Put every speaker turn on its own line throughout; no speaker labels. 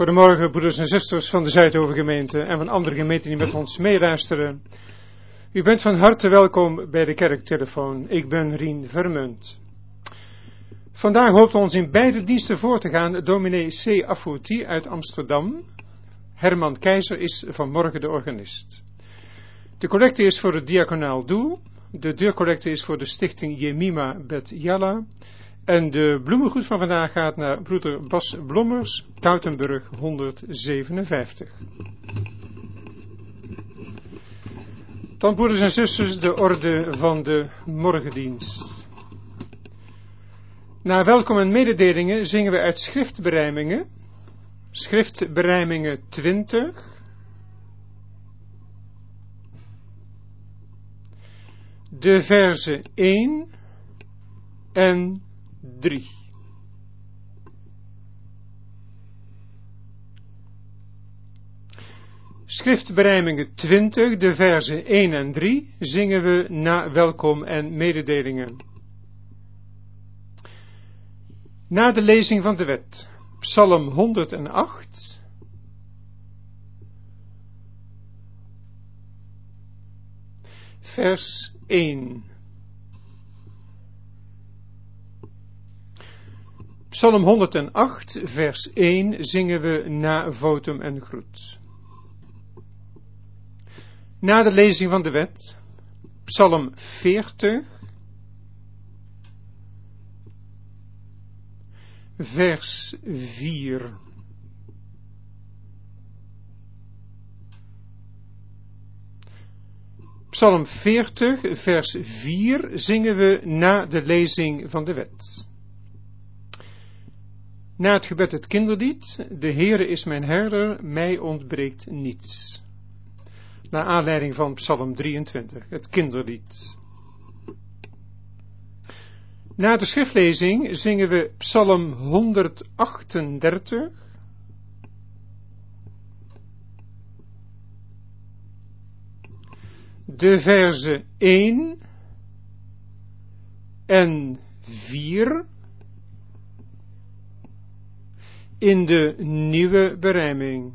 Goedemorgen, broeders en zusters van de Zuidovergemeente en van andere gemeenten die met ons meeluisteren. U bent van harte welkom bij de kerktelefoon. Ik ben Rien Vermunt. Vandaag hoopt ons in beide diensten voor te gaan dominee C. Afouti uit Amsterdam. Herman Keizer is vanmorgen de organist. De collecte is voor het diaconaal doel. De deurcollecte is voor de stichting Jemima Bet Yalla. En de bloemengoed van vandaag gaat naar broeder Bas Blommers, Tautenburg 157. Dan, broeders en zusters, de orde van de morgendienst. Na welkom en mededelingen zingen we uit schriftberijmingen. Schriftberijmingen 20. De verzen 1 en 3. Schriftberijmingen 20, de verzen 1 en 3, zingen we na welkom en mededelingen. Na de lezing van de wet, Psalm 108, vers 1. Psalm 108, vers 1 zingen we na votum en groet. Na de lezing van de wet, Psalm 40, vers 4. Psalm 40, vers 4 zingen we na de lezing van de wet. Na het gebed het kinderlied, de Heere is mijn herder, mij ontbreekt niets. Naar aanleiding van Psalm 23, het kinderlied. Na de schriftlezing zingen we Psalm 138, de verzen 1 en 4 in de nieuwe berijming.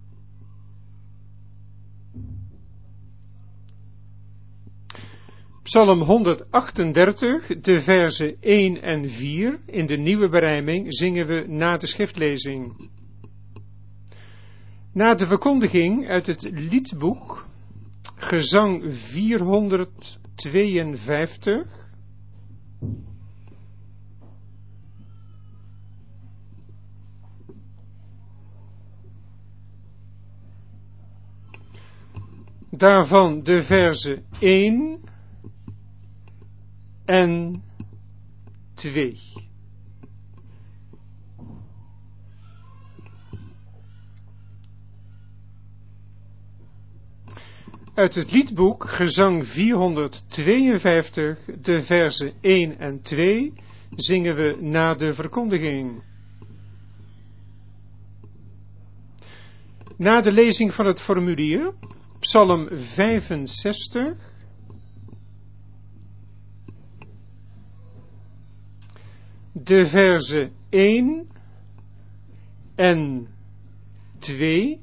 Psalm 138, de verzen 1 en 4 in de nieuwe berijming zingen we na de schriftlezing. Na de verkondiging uit het liedboek, gezang 452, daarvan de verzen 1 en 2. Uit het liedboek, gezang 452, de verzen 1 en 2, zingen we na de verkondiging. Na de lezing van het formulier, Psalm 65, de verzen 1 en 2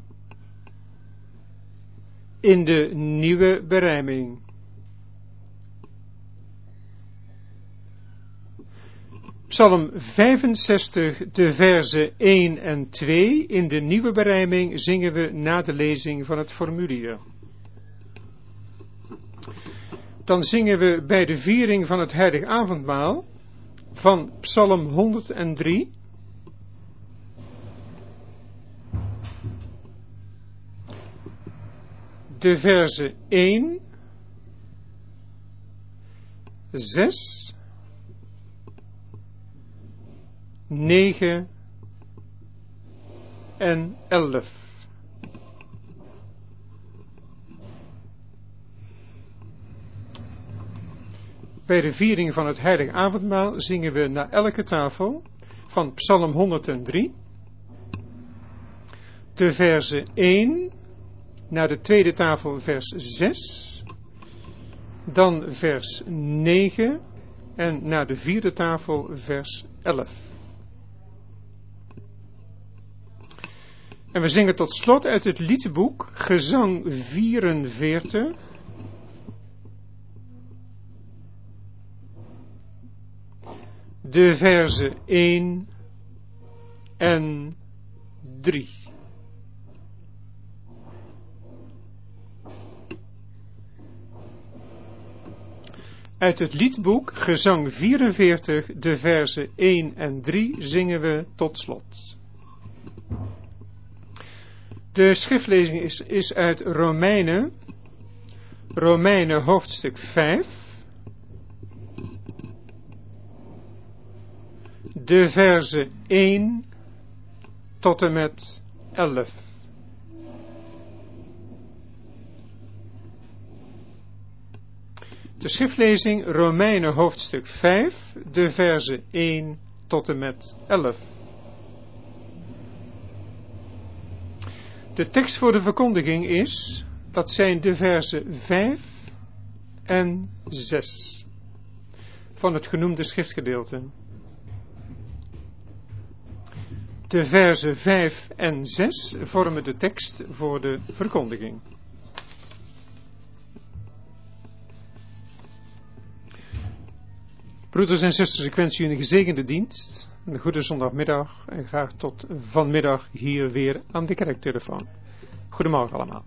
in de nieuwe berijming. Psalm 65, de verzen 1 en 2 in de nieuwe berijming zingen we na de lezing van het formulier. Dan zingen we bij de viering van het heilig avondmaal van Psalm 103, de verzen 1, 6, 9 en 11. Bij de viering van het heilig avondmaal zingen we na elke tafel van Psalm 103 de verzen 1, na de tweede tafel vers 6, dan vers 9 en na de vierde tafel vers 11. En we zingen tot slot uit het liedboek Gezang 44. De verzen 1 en 3. Uit het liedboek Gezang 44, de verzen 1 en 3 zingen we tot slot. De schriftlezing is uit Romeinen hoofdstuk 5, de verzen 1 tot en met 11. De schriftlezing Romeinen hoofdstuk 5, de verzen 1 tot en met 11. De tekst voor de verkondiging dat zijn de verzen 5 en 6 van het genoemde schriftgedeelte. De verzen 5 en 6 vormen de tekst voor de verkondiging. Broeders en zusters, ik wens u een gezegende dienst, een goede zondagmiddag en graag tot vanmiddag hier weer aan de kerktelefoon. Goedemorgen allemaal.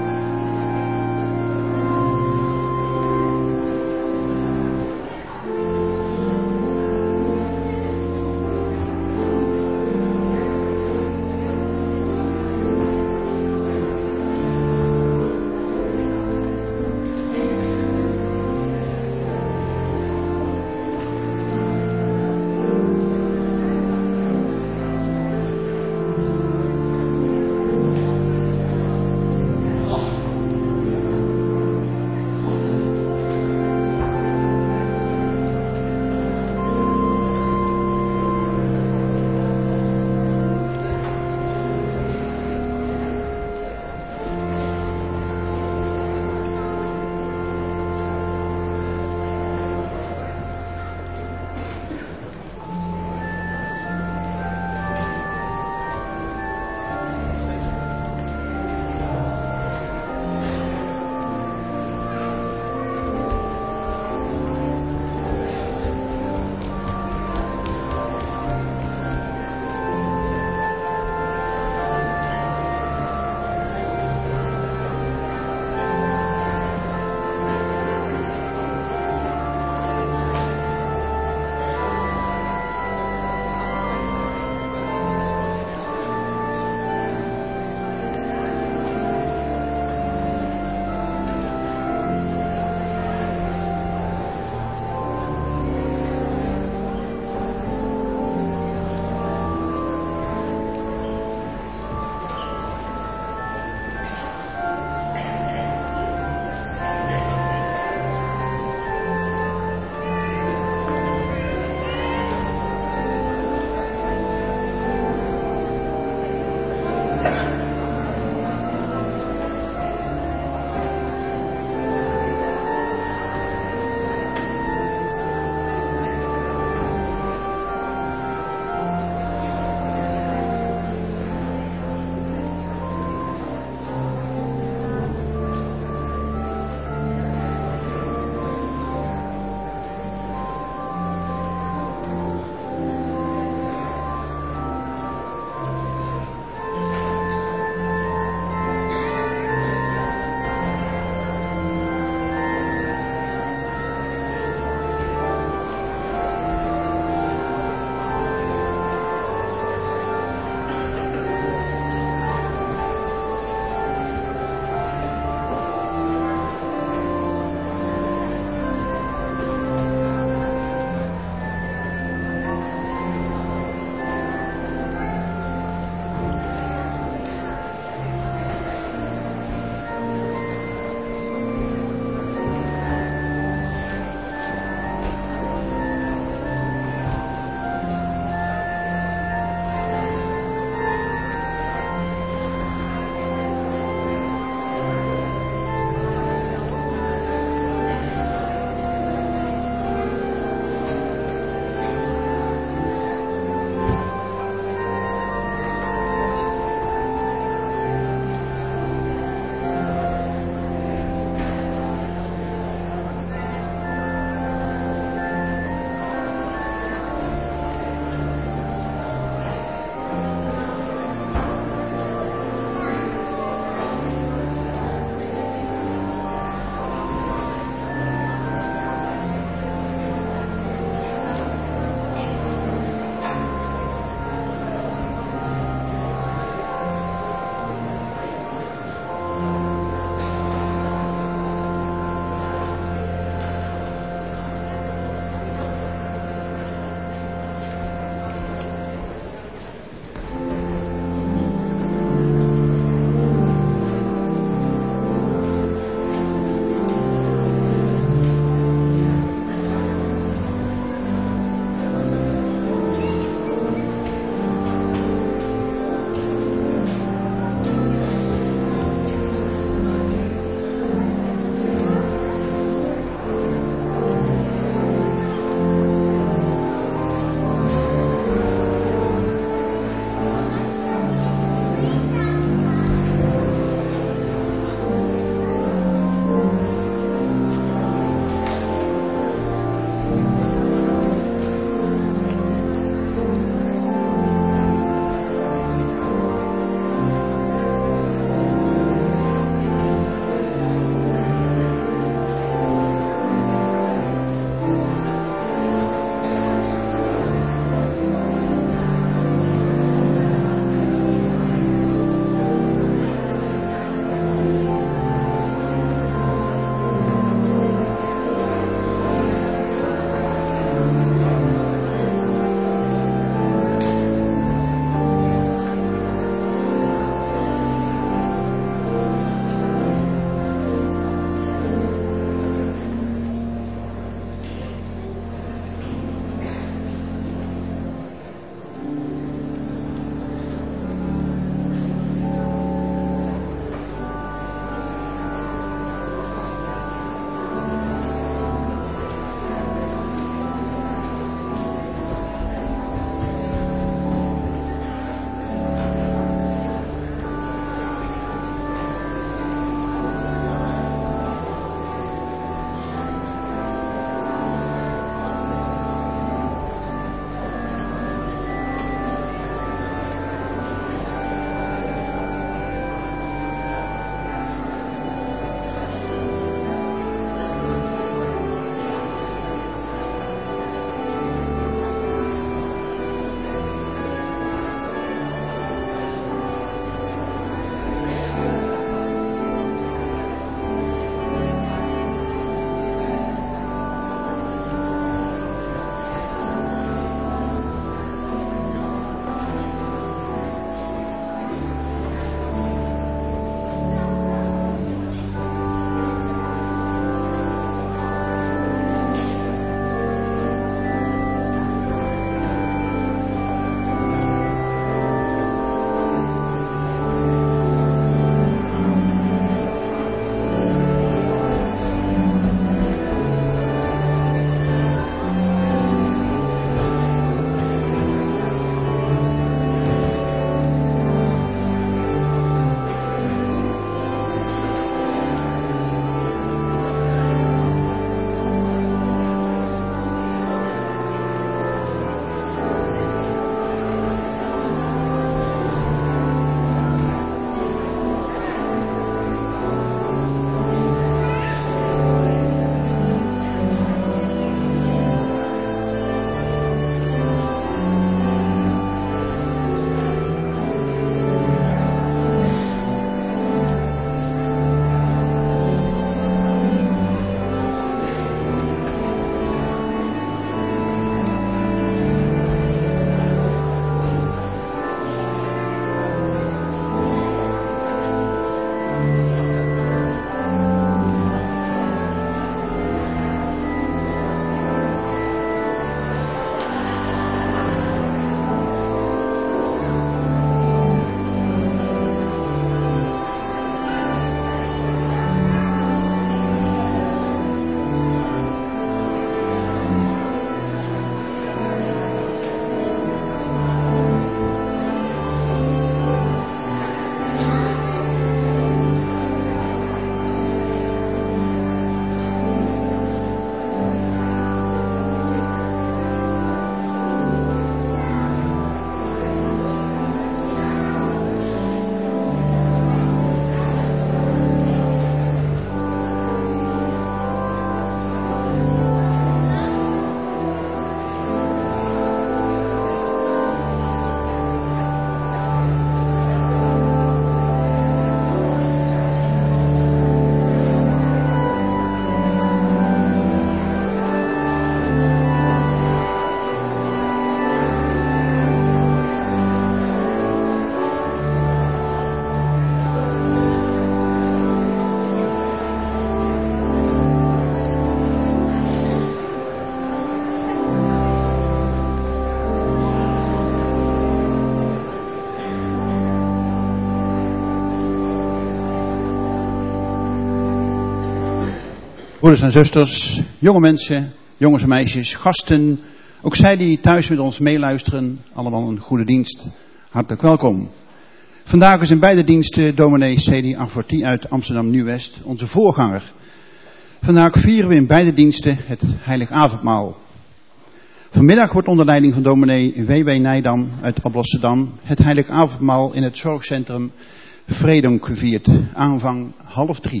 Broeders en zusters, jonge mensen, jongens en meisjes, gasten, ook zij die thuis met ons meeluisteren, allemaal een goede dienst. Hartelijk welkom. Vandaag is in beide diensten dominee C.D. Arforti uit Amsterdam Nieuw-West, onze voorganger. Vandaag vieren we in beide diensten het Heilig Avondmaal. Vanmiddag wordt onder leiding van dominee W.W. Nijdam uit Alblasserdam het Heilig Avondmaal in het zorgcentrum Vredonk gevierd, aanvang 2:30.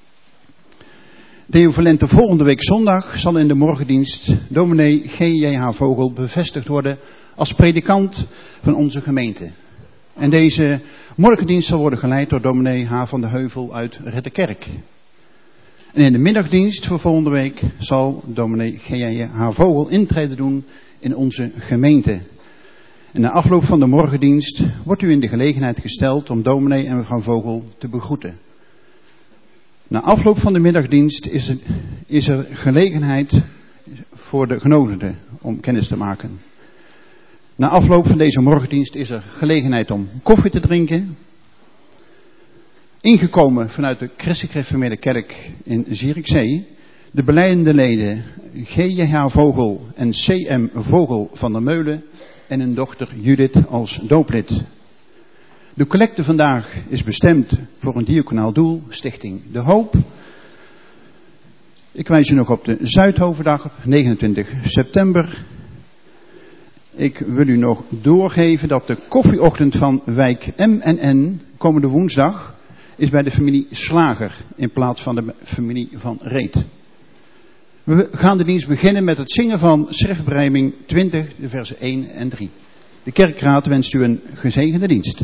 De equivalente volgende week zondag zal in de morgendienst dominee G.J.H. Vogel bevestigd worden als predikant van onze gemeente. En deze morgendienst zal worden geleid door dominee H. van de Heuvel uit Ridderkerk. En in de middagdienst voor volgende week zal dominee G.J.H. Vogel intreden doen in onze gemeente. En na afloop van de morgendienst wordt u in de gelegenheid gesteld om dominee en mevrouw Vogel te begroeten. Na afloop van de middagdienst is er gelegenheid voor de genodigden om kennis te maken. Na afloop van deze morgendienst is er gelegenheid om koffie te drinken. Ingekomen vanuit de Christelijk Gereformeerde Kerk in Zierikzee, de belijdende leden G.J.H. Vogel en C.M. Vogel van der Meulen en hun dochter Judith als dooplid. De collecte vandaag is bestemd voor een diaconaal doel, Stichting De Hoop. Ik wijs u nog op de Zuidhovendag op 29 september. Ik wil u nog doorgeven dat de koffieochtend van wijk M&N komende woensdag is bij de familie Slager in plaats van de familie Van Reet. We gaan de dienst beginnen met het zingen van schriftberijming 20, de versen 1 en 3. De kerkraad wenst u een gezegende dienst.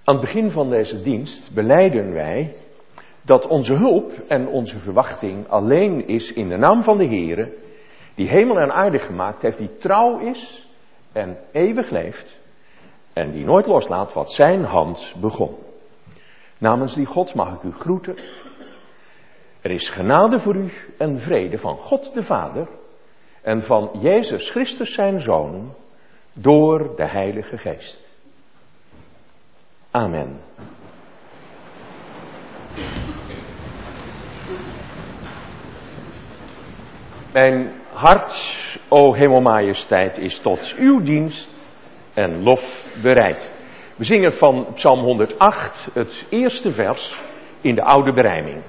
Aan het begin van deze dienst belijden wij dat onze hulp en onze verwachting alleen is in de naam van de Heere, die hemel en aarde gemaakt heeft, die trouw is en eeuwig leeft en die nooit loslaat wat zijn hand begon. Namens die God mag ik u groeten. Er is genade voor u en vrede van God de Vader en van Jezus Christus zijn Zoon door de Heilige Geest. Amen. Mijn hart, o Hemelmajesteit, is tot uw dienst en lof bereid. We zingen van Psalm 108, het eerste vers in de oude berijming.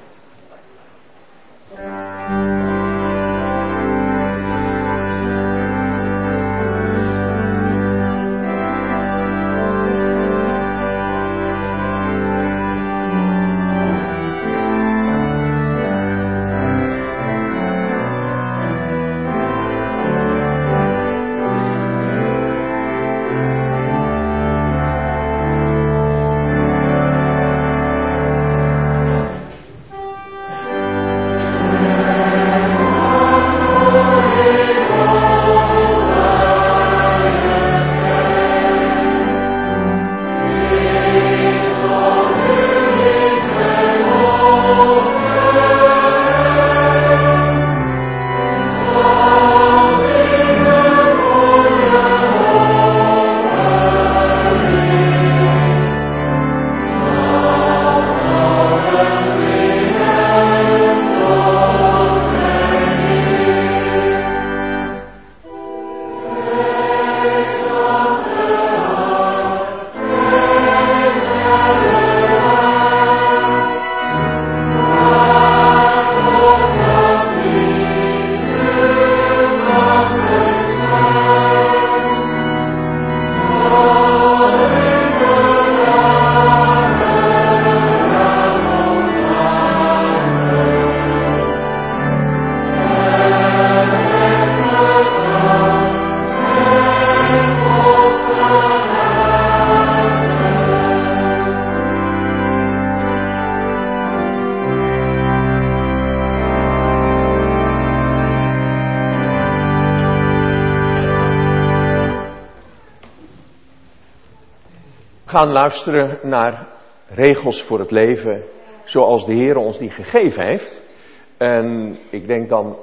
Gaan luisteren naar regels voor het leven zoals de Heer ons die gegeven heeft. En ik denk dan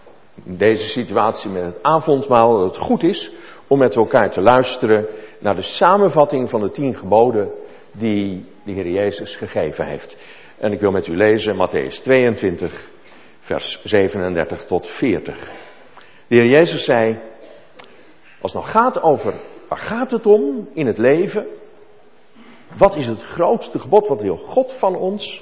in deze situatie met het avondmaal dat het goed is om met elkaar te luisteren naar de samenvatting van de 10 geboden die de Heer Jezus gegeven heeft. En ik wil met u lezen Mattheüs 22 vers 37 tot 40. De Heer Jezus zei, als het nou gaat over waar gaat het om in het leven? Wat is het grootste gebod? Wat wil God van ons?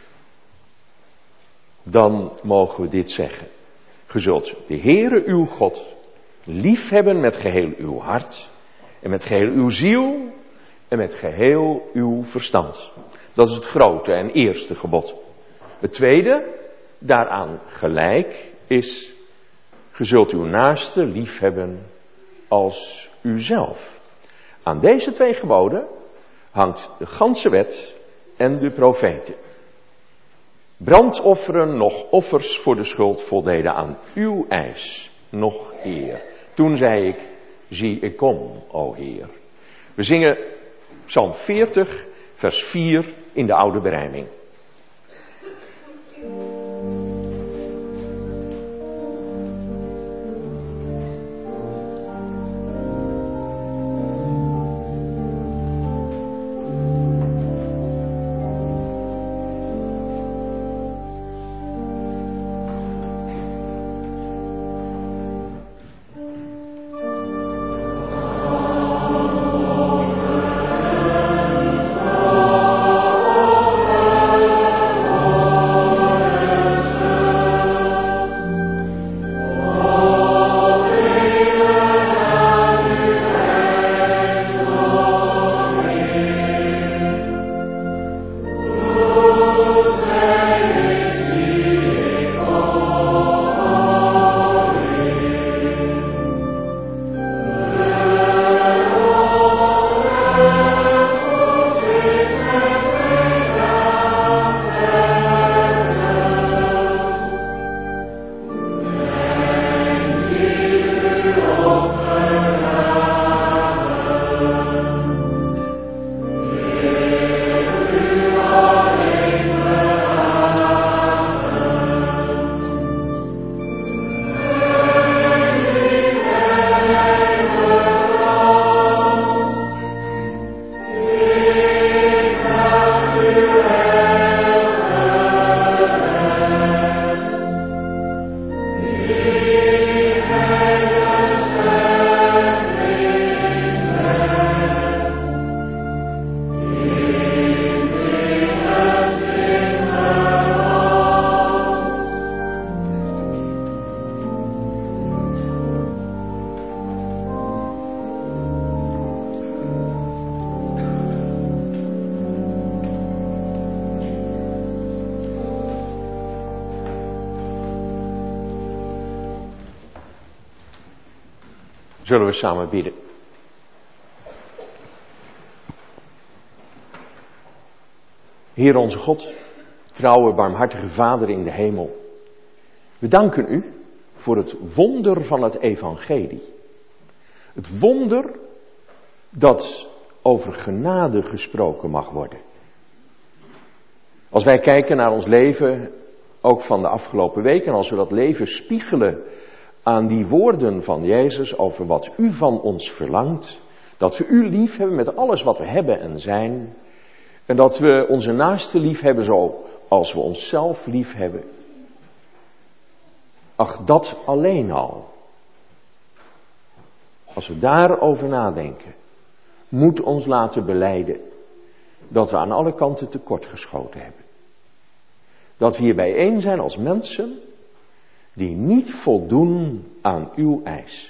Dan mogen we dit zeggen. Ge zult de Heere uw God liefhebben met geheel uw hart en met geheel uw ziel en met geheel uw verstand. Dat is het grote en eerste gebod. Het tweede, daaraan gelijk, is ge zult uw naaste liefhebben als uzelf. Aan deze 2 geboden hangt de ganse wet en de profeten. Brandofferen, nog offers voor de schuld voldeden aan uw eis, nog eer. Toen zei ik, zie ik kom, o Heer. We zingen Psalm 40, vers 4 in de oude berijming. Zullen we samen bidden. Heer onze God, trouwe, barmhartige Vader in de hemel. We danken u voor het wonder van het evangelie. Het wonder dat over genade gesproken mag worden. Als wij kijken naar ons leven, ook van de afgelopen week, en als we dat leven spiegelen aan die woorden van Jezus over wat u van ons verlangt, dat we u lief hebben met alles wat we hebben en zijn, en dat we onze naaste lief hebben zoals we onszelf lief hebben. Ach, dat alleen al, als we daarover nadenken, moet ons laten belijden dat we aan alle kanten tekortgeschoten hebben. Dat we hier bijeen zijn als mensen die niet voldoen aan uw eis.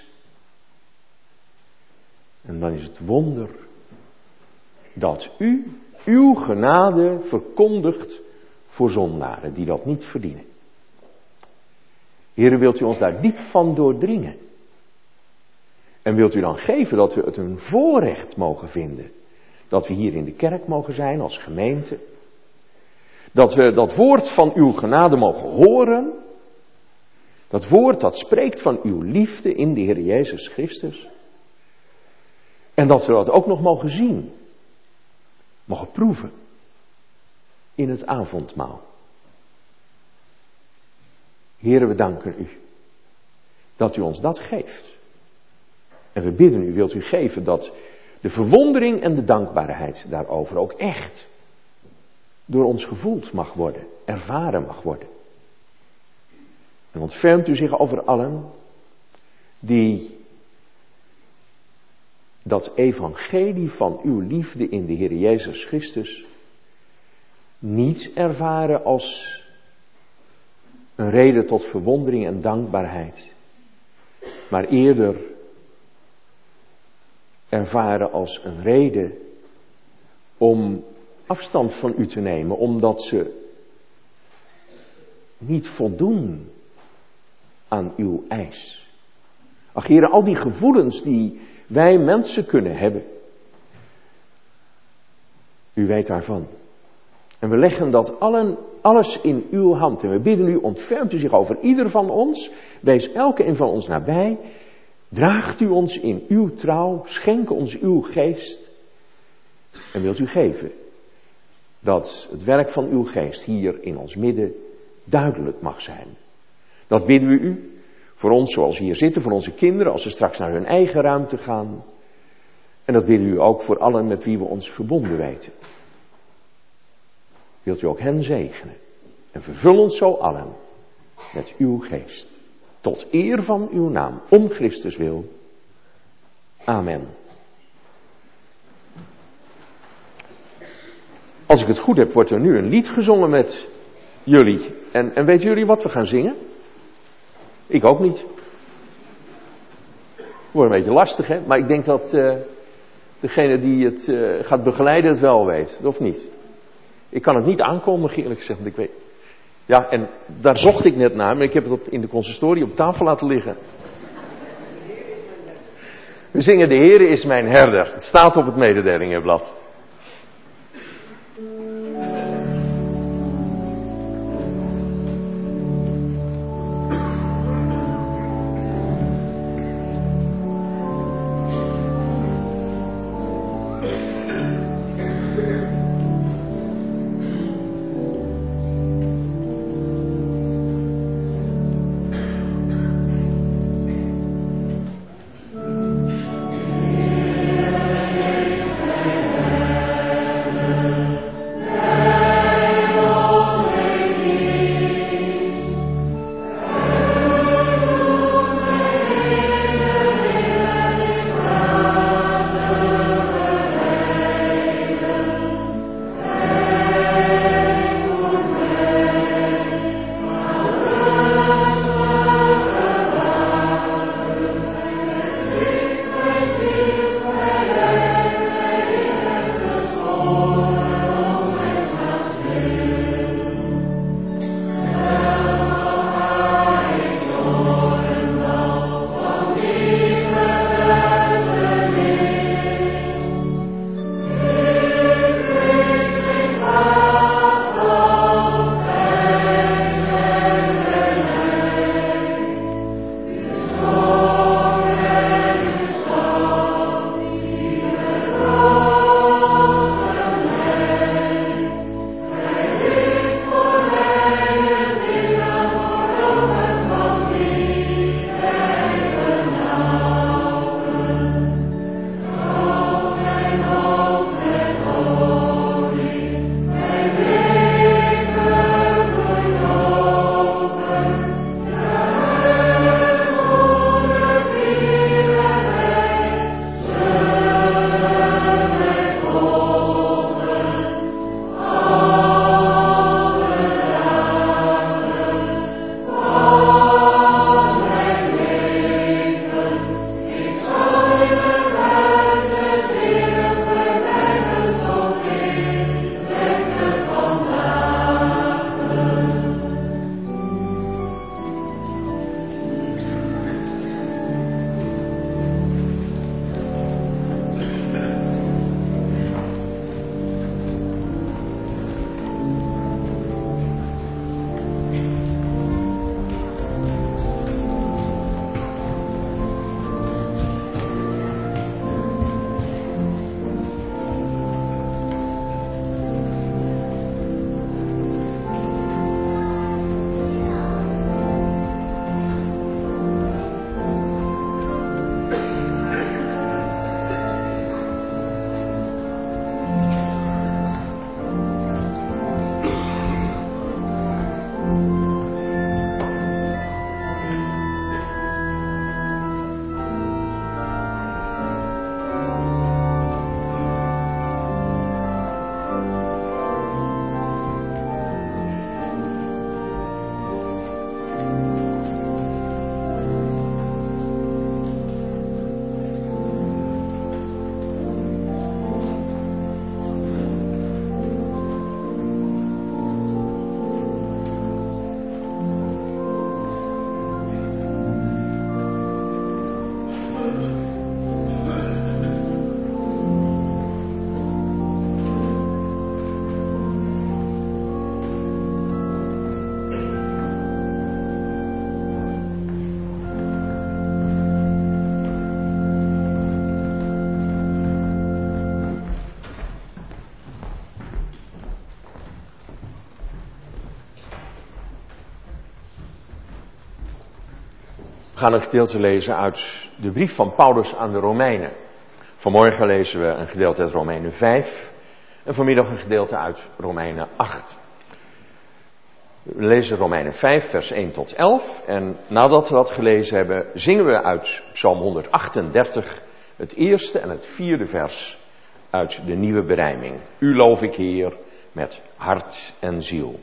En dan is het wonder dat u uw genade verkondigt voor zondaren die dat niet verdienen. Heere, wilt u ons daar diep van doordringen? En wilt u dan geven dat we het een voorrecht mogen vinden? Dat we hier in de kerk mogen zijn als gemeente? Dat we dat woord van uw genade mogen horen? Dat woord dat spreekt van uw liefde in de Heer Jezus Christus? En dat we dat ook nog mogen zien? Mogen proeven in het avondmaal. Heere, we danken u dat u ons dat geeft. En we bidden u, wilt u geven dat de verwondering en de dankbaarheid daarover ook echt door ons gevoeld mag worden, ervaren mag worden. En ontfermt u zich over allen die dat evangelie van uw liefde in de Heer Jezus Christus niet ervaren als een reden tot verwondering en dankbaarheid, maar eerder ervaren als een reden om afstand van u te nemen, omdat ze niet voldoen aan uw eis. Ach, Heere, al die gevoelens die wij mensen kunnen hebben, u weet daarvan. En we leggen dat alles in uw hand. En we bidden u, ontfermt u zich over ieder van ons. Wees elke een van ons nabij. Draagt u ons in uw trouw. Schenk ons uw geest. En wilt u geven dat het werk van uw geest hier in ons midden duidelijk mag zijn. Dat bidden we u voor ons zoals we hier zitten, voor onze kinderen als ze straks naar hun eigen ruimte gaan. En dat bidden we u ook voor allen met wie we ons verbonden weten. Wilt u ook hen zegenen en vervul ons zo allen met uw geest. Tot eer van uw naam, om Christus wil. Amen. Als ik het goed heb, wordt er nu een lied gezongen met jullie. En weten jullie wat we gaan zingen? Ik ook niet. Wordt een beetje lastig, hè? Maar ik denk dat degene die het gaat begeleiden het wel weet, of niet? Ik kan het niet aankondigen, eerlijk gezegd, want ik weet. Ja, en daar zocht ik net naar, maar ik heb het in de consistorie op tafel laten liggen. We zingen: De Heere is mijn herder. Het staat op het mededelingenblad. We gaan een gedeelte lezen uit de brief van Paulus aan de Romeinen. Vanmorgen lezen we een gedeelte uit Romeinen 5 en vanmiddag een gedeelte uit Romeinen 8. We lezen Romeinen 5 vers 1 tot 11 en nadat we dat gelezen hebben zingen we uit Psalm 138 het eerste en het vierde vers uit de nieuwe berijming. U loof ik Heer met hart en ziel.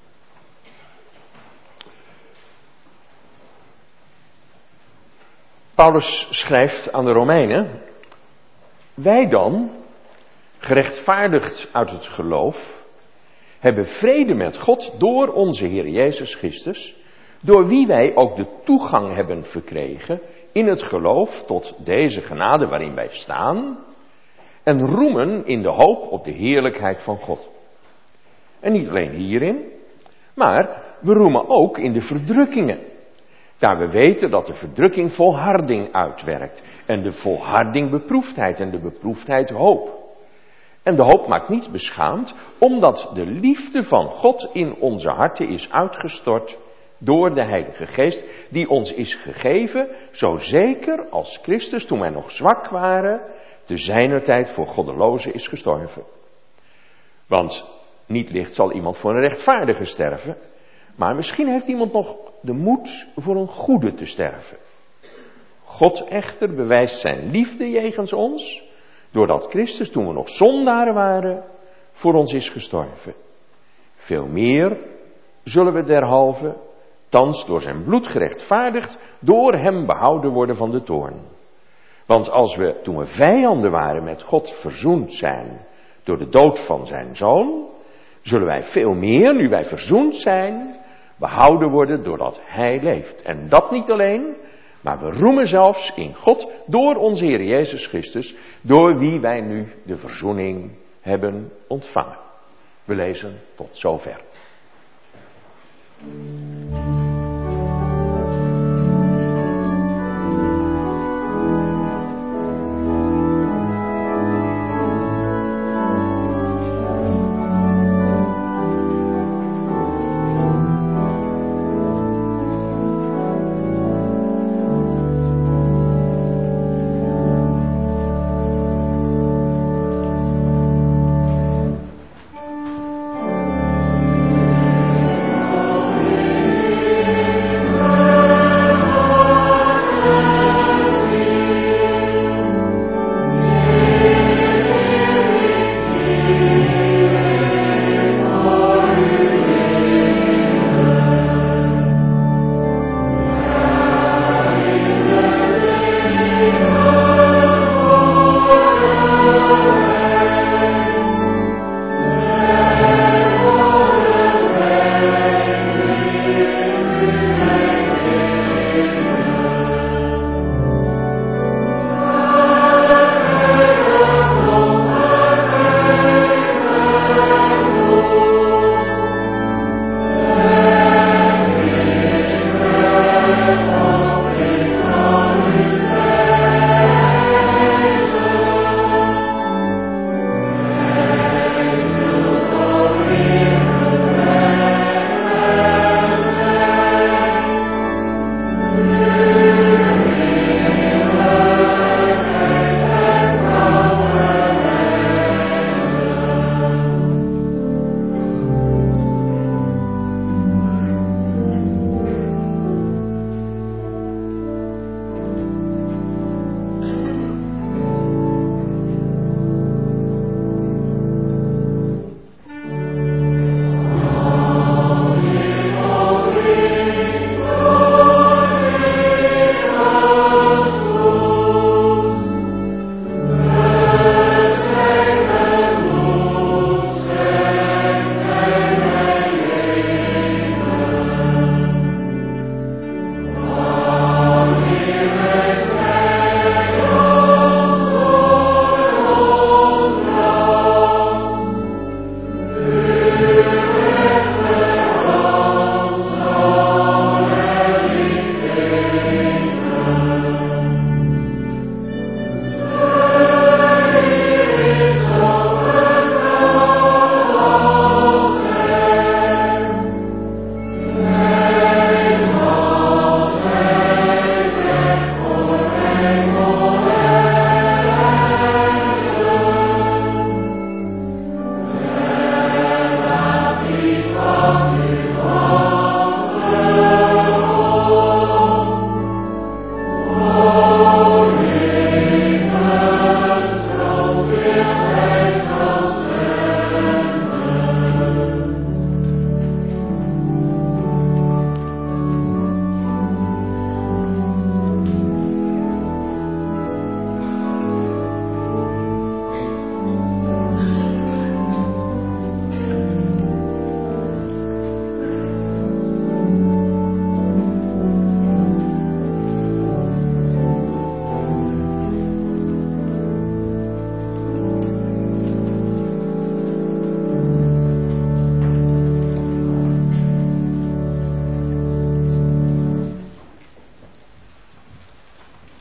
Paulus schrijft aan de Romeinen: wij dan, gerechtvaardigd uit het geloof, hebben vrede met God door onze Heer Jezus Christus, door wie wij ook de toegang hebben verkregen in het geloof tot deze genade waarin wij staan, en roemen in de hoop op de heerlijkheid van God. En niet alleen hierin, maar we roemen ook in de verdrukkingen. Daar we weten dat de verdrukking volharding uitwerkt. En de volharding beproefdheid en de beproefdheid hoop. En de hoop maakt niet beschaamd, omdat de liefde van God in onze harten is uitgestort door de Heilige Geest, die ons is gegeven, zo zeker als Christus, toen wij nog zwak waren, te zijner tijd voor goddelozen is gestorven. Want niet licht zal iemand voor een rechtvaardige sterven, maar misschien heeft iemand nog de moed voor een goede te sterven. God echter bewijst zijn liefde jegens ons, doordat Christus, toen we nog zondaren waren, voor ons is gestorven. Veel meer zullen we derhalve, thans door zijn bloed gerechtvaardigd, door hem behouden worden van de toorn. Want als we, toen we vijanden waren, met God verzoend zijn door de dood van zijn zoon, zullen wij veel meer, nu wij verzoend zijn, behouden worden doordat hij leeft. En dat niet alleen, maar we roemen zelfs in God door onze Heer Jezus Christus, door wie wij nu de verzoening hebben ontvangen. We lezen tot zover.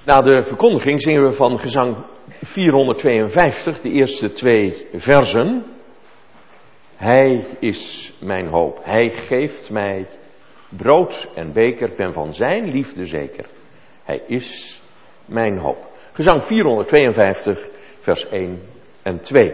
Na de verkondiging zingen we van gezang 452, de eerste 2 versen. Hij is mijn hoop, hij geeft mij brood en beker, ben van zijn liefde zeker. Hij is mijn hoop. Gezang 452, vers 1 en 2.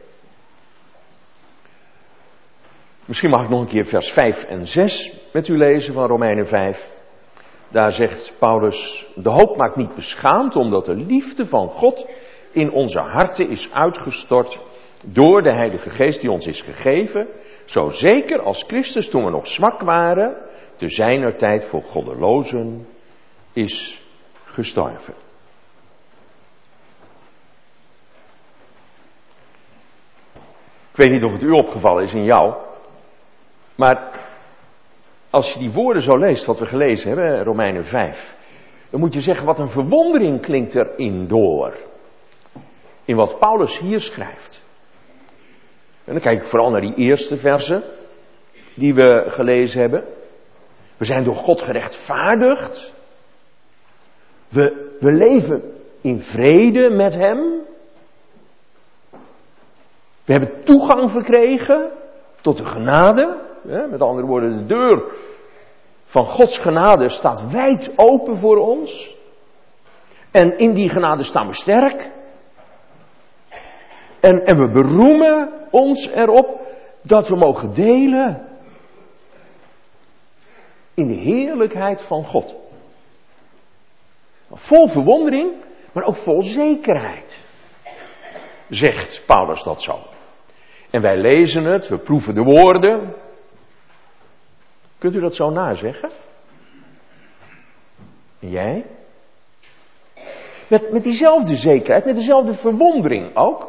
Misschien mag ik nog een keer vers 5 en 6 met u lezen van Romeinen 5. Daar zegt Paulus, de hoop maakt niet beschaamd, omdat de liefde van God in onze harten is uitgestort door de Heilige Geest die ons is gegeven, zo zeker als Christus toen we nog zwak waren, te zijner tijd voor goddelozen is gestorven. Ik weet niet of het u opgevallen is in jou, maar als je die woorden zo leest, wat we gelezen hebben, Romeinen 5, dan moet je zeggen, wat een verwondering klinkt erin door. In wat Paulus hier schrijft. En dan kijk ik vooral naar die eerste versen die we gelezen hebben. We zijn door God gerechtvaardigd. We leven in vrede met Hem. We hebben toegang verkregen tot de genade. Met andere woorden, de deur van Gods genade staat wijd open voor ons. En in die genade staan we sterk. En we beroemen ons erop dat we mogen delen in de heerlijkheid van God. Vol verwondering, maar ook vol zekerheid, zegt Paulus dat zo. En wij lezen het, we proeven de woorden. Kunt u dat zo nazeggen? En jij? Met diezelfde zekerheid, met dezelfde verwondering ook.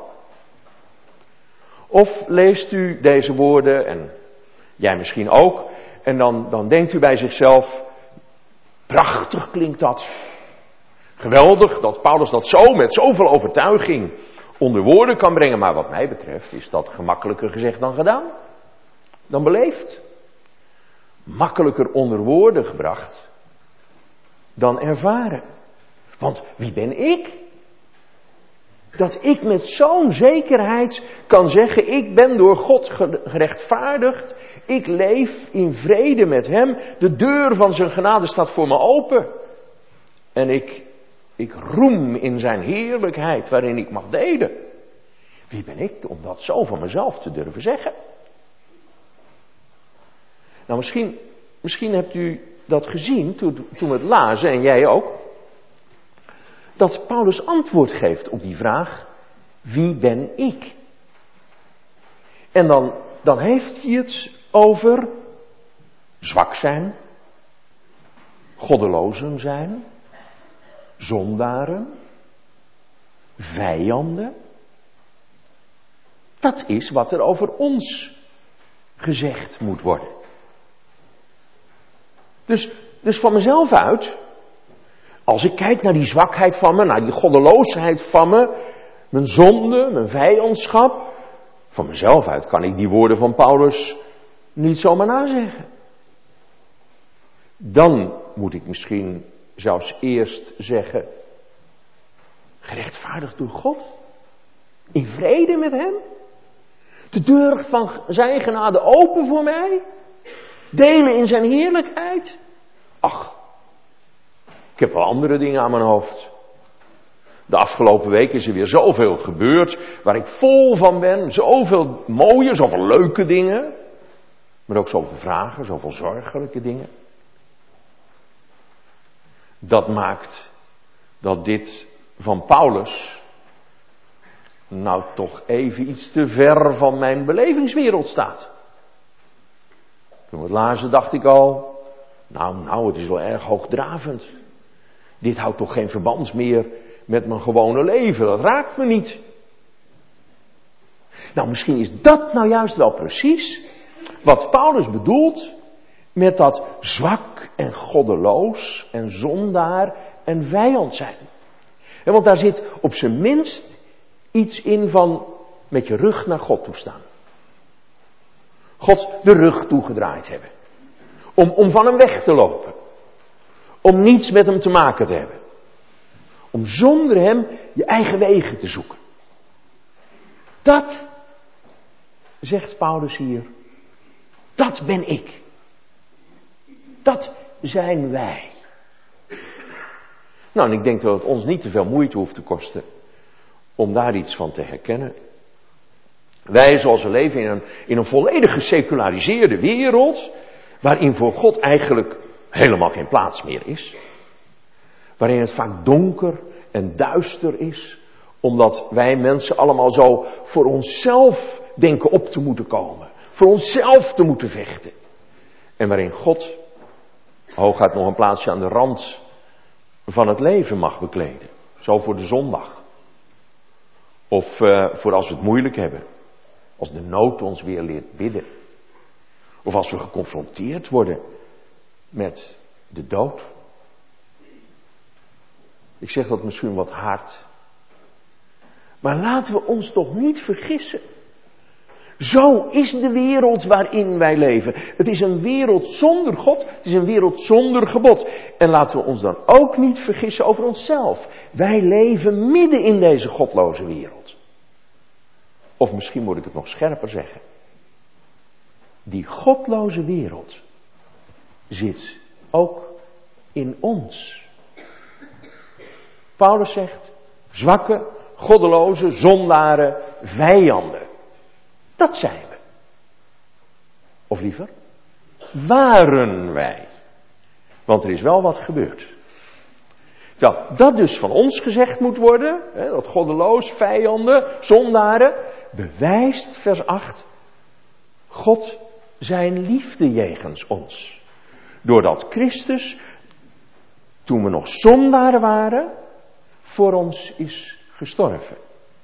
Of leest u deze woorden, en jij misschien ook, en dan denkt u bij zichzelf, prachtig klinkt dat. Geweldig dat Paulus dat zo met zoveel overtuiging onder woorden kan brengen, maar wat mij betreft is dat gemakkelijker gezegd dan gedaan, dan beleefd. Makkelijker onder woorden gebracht dan ervaren. Want wie ben ik? Dat ik met zo'n zekerheid kan zeggen, ik ben door God gerechtvaardigd. Ik leef in vrede met Hem. De deur van zijn genade staat voor me open. En ik roem in zijn heerlijkheid waarin ik mag delen. Wie ben ik om dat zo van mezelf te durven zeggen? Nou, misschien hebt u dat gezien toen we het lazen, en jij ook. Dat Paulus antwoord geeft op die vraag, wie ben ik? En dan heeft hij het over zwak zijn, goddelozen zijn, zondaren, vijanden. Dat is wat er over ons gezegd moet worden. Dus van mezelf uit, als ik kijk naar die zwakheid van me, naar die goddeloosheid van me, mijn zonde, mijn vijandschap, van mezelf uit kan ik die woorden van Paulus niet zomaar nazeggen. Dan moet ik misschien zelfs eerst zeggen, gerechtvaardigd door God, in vrede met Hem, de deur van zijn genade open voor mij, delen in zijn heerlijkheid. Ach, ik heb wel andere dingen aan mijn hoofd. De afgelopen week is er weer zoveel gebeurd waar ik vol van ben. Zoveel mooie, zoveel leuke dingen. Maar ook zoveel vragen, zoveel zorgelijke dingen. Dat maakt dat dit van Paulus nou toch even iets te ver van mijn belevingswereld staat. Toen we het lazen dacht ik al, nou, het is wel erg hoogdravend. Dit houdt toch geen verband meer met mijn gewone leven, dat raakt me niet. Nou, misschien is dat nou juist wel precies wat Paulus bedoelt met dat zwak en goddeloos en zondaar en vijand zijn. En want daar zit op zijn minst iets in van met je rug naar God toe staan. God de rug toegedraaid hebben. Om van hem weg te lopen. Om niets met hem te maken te hebben. Om zonder hem je eigen wegen te zoeken. Dat, zegt Paulus hier, dat ben ik. Dat zijn wij. Nou, en ik denk dat het ons niet te veel moeite hoeft te kosten om daar iets van te herkennen. Wij, zoals we leven in een volledig geseculariseerde wereld, waarin voor God eigenlijk helemaal geen plaats meer is. Waarin het vaak donker en duister is, omdat wij mensen allemaal zo voor onszelf denken op te moeten komen. Voor onszelf te moeten vechten. En waarin God hooguit nog een plaatsje aan de rand van het leven mag bekleden. Zo voor de zondag. Of voor als we het moeilijk hebben. Als de nood ons weer leert bidden. Of als we geconfronteerd worden met de dood. Ik zeg dat misschien wat hard. Maar laten we ons toch niet vergissen. Zo is de wereld waarin wij leven. Het is een wereld zonder God. Het is een wereld zonder gebod. En laten we ons dan ook niet vergissen over onszelf. Wij leven midden in deze godloze wereld. Of misschien moet ik het nog scherper zeggen. Die godloze wereld zit ook in ons. Paulus zegt, zwakke, goddeloze, zondaren, vijanden. Dat zijn we. Of liever, waren wij. Want er is wel wat gebeurd. Terwijl dat dus van ons gezegd moet worden, dat goddeloos, vijanden, zondaren, bewijst vers 8, God zijn liefde jegens ons. Doordat Christus, toen we nog zondaren waren, voor ons is gestorven.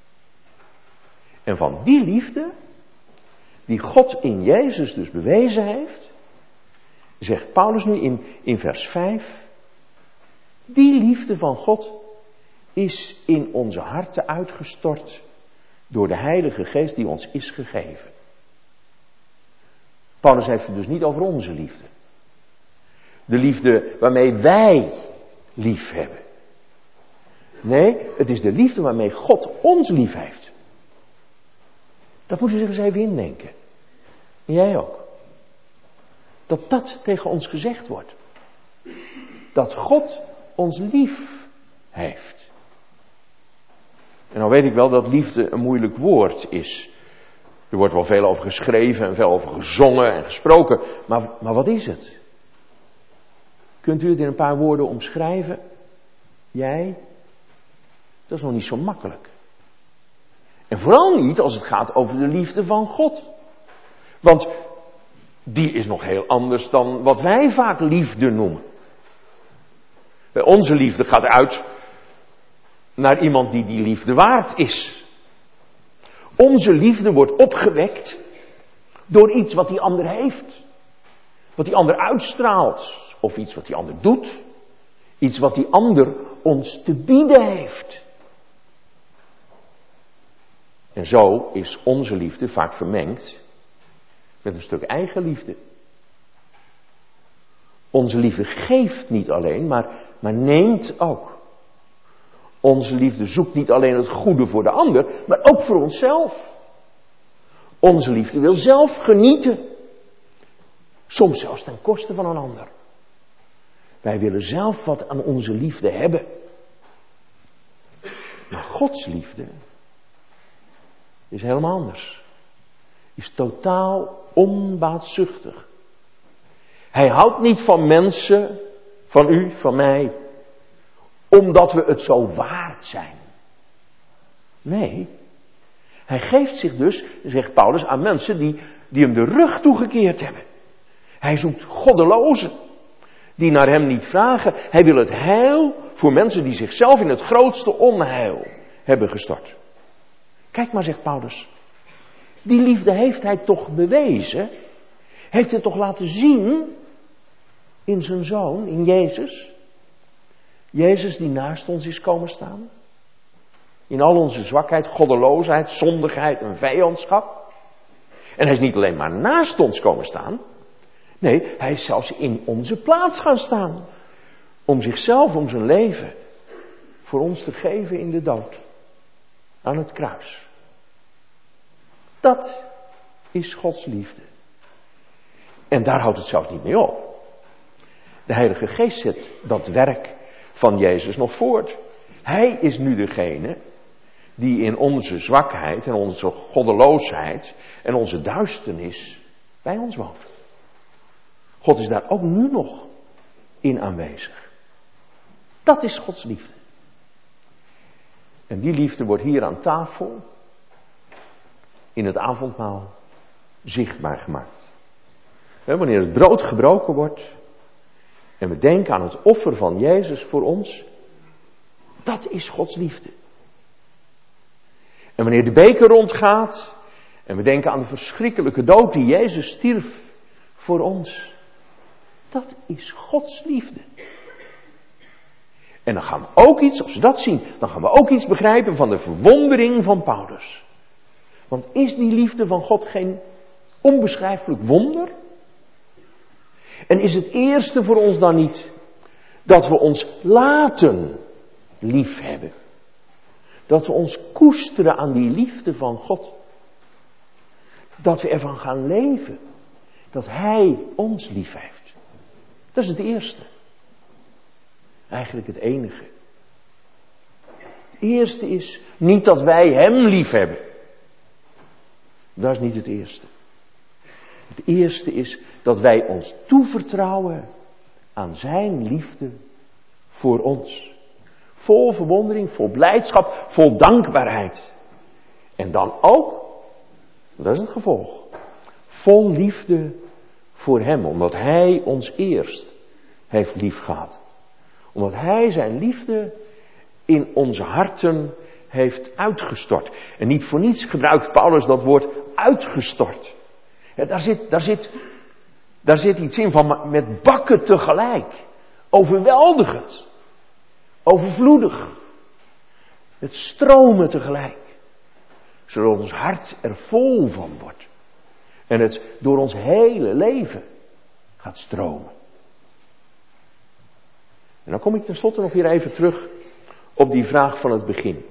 En van die liefde, die God in Jezus dus bewezen heeft, zegt Paulus nu in vers 5, die liefde van God is in onze harten uitgestort door de Heilige Geest die ons is gegeven. Paulus heeft het dus niet over onze liefde. De liefde waarmee wij lief hebben. Nee, het is de liefde waarmee God ons lief heeft. Dat moet u zich eens even indenken. En jij ook. Dat dat tegen ons gezegd wordt. Dat God ons lief heeft. En nou weet ik wel dat liefde een moeilijk woord is. Er wordt wel veel over geschreven en veel over gezongen en gesproken. Maar wat is het? Kunt u het in een paar woorden omschrijven? Jij? Dat is nog niet zo makkelijk. En vooral niet als het gaat over de liefde van God. Want die is nog heel anders dan wat wij vaak liefde noemen. Onze liefde gaat uit naar iemand die die liefde waard is. Onze liefde wordt opgewekt door iets wat die ander heeft. Wat die ander uitstraalt. Of iets wat die ander doet. Iets wat die ander ons te bieden heeft. En zo is onze liefde vaak vermengd met een stuk eigen liefde. Onze liefde geeft niet alleen, maar neemt ook. Onze liefde zoekt niet alleen het goede voor de ander, maar ook voor onszelf. Onze liefde wil zelf genieten. Soms zelfs ten koste van een ander. Wij willen zelf wat aan onze liefde hebben. Maar Gods liefde is helemaal anders. Is totaal onbaatzuchtig. Hij houdt niet van mensen, van u, van mij, omdat we het zo waard zijn. Nee. Hij geeft zich dus, zegt Paulus, aan mensen die hem de rug toegekeerd hebben. Hij zoekt goddelozen die naar hem niet vragen. Hij wil het heil voor mensen die zichzelf in het grootste onheil hebben gestort. Kijk maar, zegt Paulus. Die liefde heeft hij toch bewezen. Heeft hij toch laten zien in zijn zoon, in Jezus. Jezus die naast ons is komen staan. In al onze zwakheid, goddeloosheid, zondigheid en vijandschap. En hij is niet alleen maar naast ons komen staan. Nee, hij is zelfs in onze plaats gaan staan. Om zichzelf, om zijn leven voor ons te geven in de dood. Aan het kruis. Dat is Gods liefde. En daar houdt het zelfs niet mee op. De Heilige Geest zet dat werk van Jezus nog voort. Hij is nu degene die in onze zwakheid en onze goddeloosheid en onze duisternis bij ons woont. God is daar ook nu nog in aanwezig. Dat is Gods liefde. En die liefde wordt hier aan tafel in het avondmaal zichtbaar gemaakt. Wanneer het brood gebroken wordt en we denken aan het offer van Jezus voor ons, dat is Gods liefde. En wanneer de beker rondgaat en we denken aan de verschrikkelijke dood die Jezus stierf voor ons, dat is Gods liefde. En dan gaan we ook iets, als we dat zien, dan gaan we ook iets begrijpen van de verwondering van Paulus. Want is die liefde van God geen onbeschrijfelijk wonder? En is het eerste voor ons dan niet dat we ons laten liefhebben? Dat we ons koesteren aan die liefde van God. Dat we ervan gaan leven. Dat Hij ons lief heeft. Dat is het eerste. Eigenlijk het enige. Het eerste is niet dat wij Hem lief hebben. Dat is niet het eerste. Het eerste is dat wij ons toevertrouwen aan Zijn liefde voor ons. Vol verwondering, vol blijdschap, vol dankbaarheid. En dan ook, dat is het gevolg, vol liefde voor Hem. Omdat Hij ons eerst heeft liefgehad. Omdat Hij Zijn liefde in onze harten heeft uitgestort. En niet voor niets gebruikt Paulus dat woord uitgestort. Ja, daar zit iets in van met bakken tegelijk. Overweldigend. Overvloedig. Het stromen tegelijk. Zodat ons hart er vol van wordt. En het door ons hele leven gaat stromen. En dan kom ik tenslotte nog weer even terug op die vraag van het begin.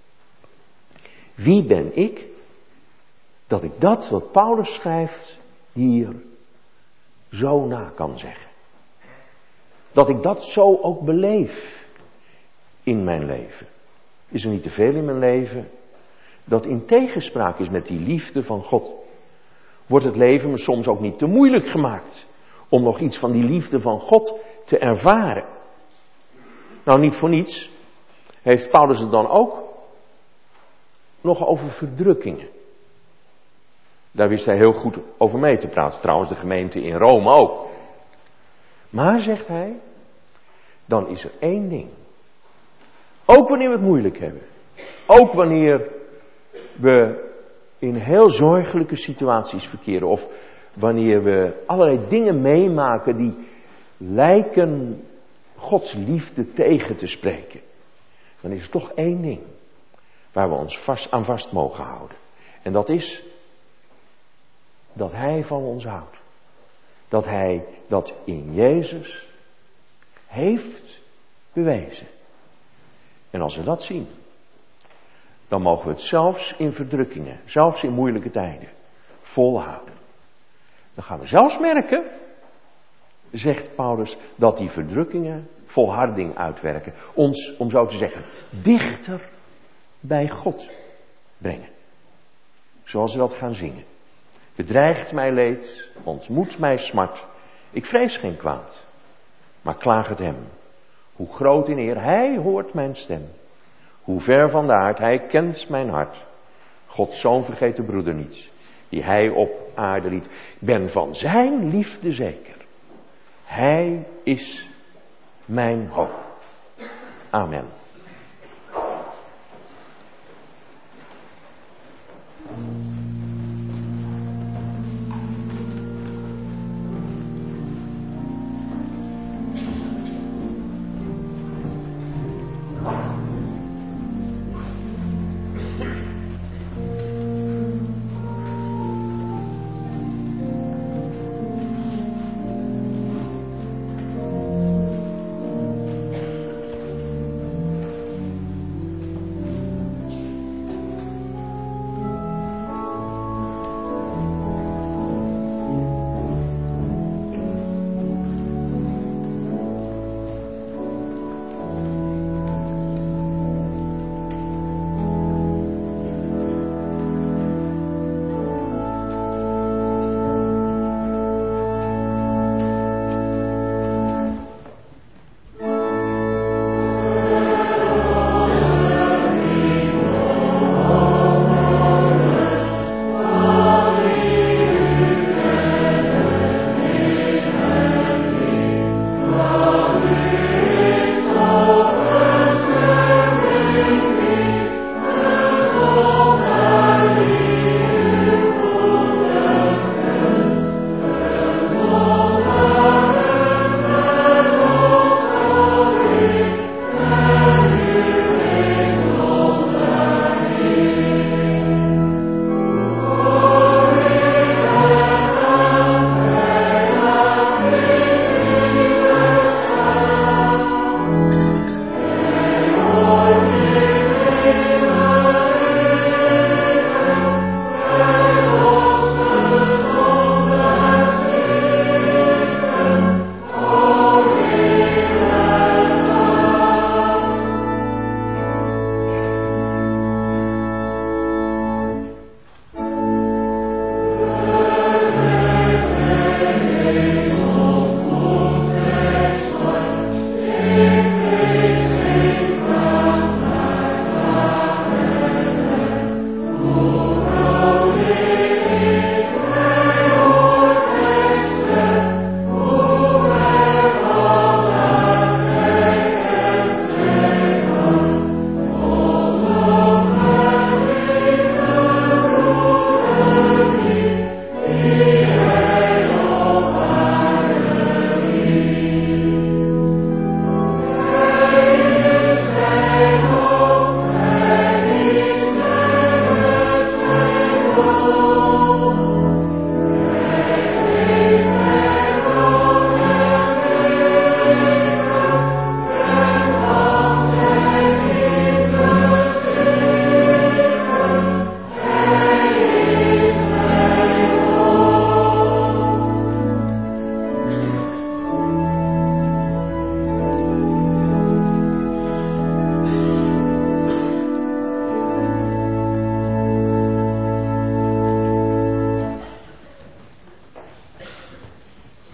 Wie ben ik dat ik dat wat Paulus schrijft hier zo na kan zeggen? Dat ik dat zo ook beleef in mijn leven. Is er niet te veel in mijn leven dat in tegenspraak is met die liefde van God? Wordt het leven me soms ook niet te moeilijk gemaakt om nog iets van die liefde van God te ervaren? Nou, niet voor niets heeft Paulus het dan ook nog over verdrukkingen. Daar wist hij heel goed over mee te praten. Trouwens, de gemeente in Rome ook. Maar, zegt hij, dan is er één ding. Ook wanneer we het moeilijk hebben. Ook wanneer we in heel zorgelijke situaties verkeren. Of wanneer we allerlei dingen meemaken die lijken Gods liefde tegen te spreken. Dan is er toch één ding waar we ons aan vast mogen houden. En dat is dat Hij van ons houdt. Dat Hij dat in Jezus heeft bewezen. En als we dat zien, dan mogen we het zelfs in verdrukkingen, zelfs in moeilijke tijden, volhouden. Dan gaan we zelfs merken, zegt Paulus, dat die verdrukkingen volharding uitwerken. Ons, om zo te zeggen, dichter bij God brengen. Zoals we dat gaan zingen. Bedreigt mij leed, ontmoet mij smart. Ik vrees geen kwaad, maar klaag het Hem. Hoe groot in eer, Hij hoort mijn stem. Hoe ver van de aard, Hij kent mijn hart. Gods Zoon vergeet de broeder niet, die Hij op aarde liet. Ik ben van Zijn liefde zeker. Hij is mijn hoop. Amen.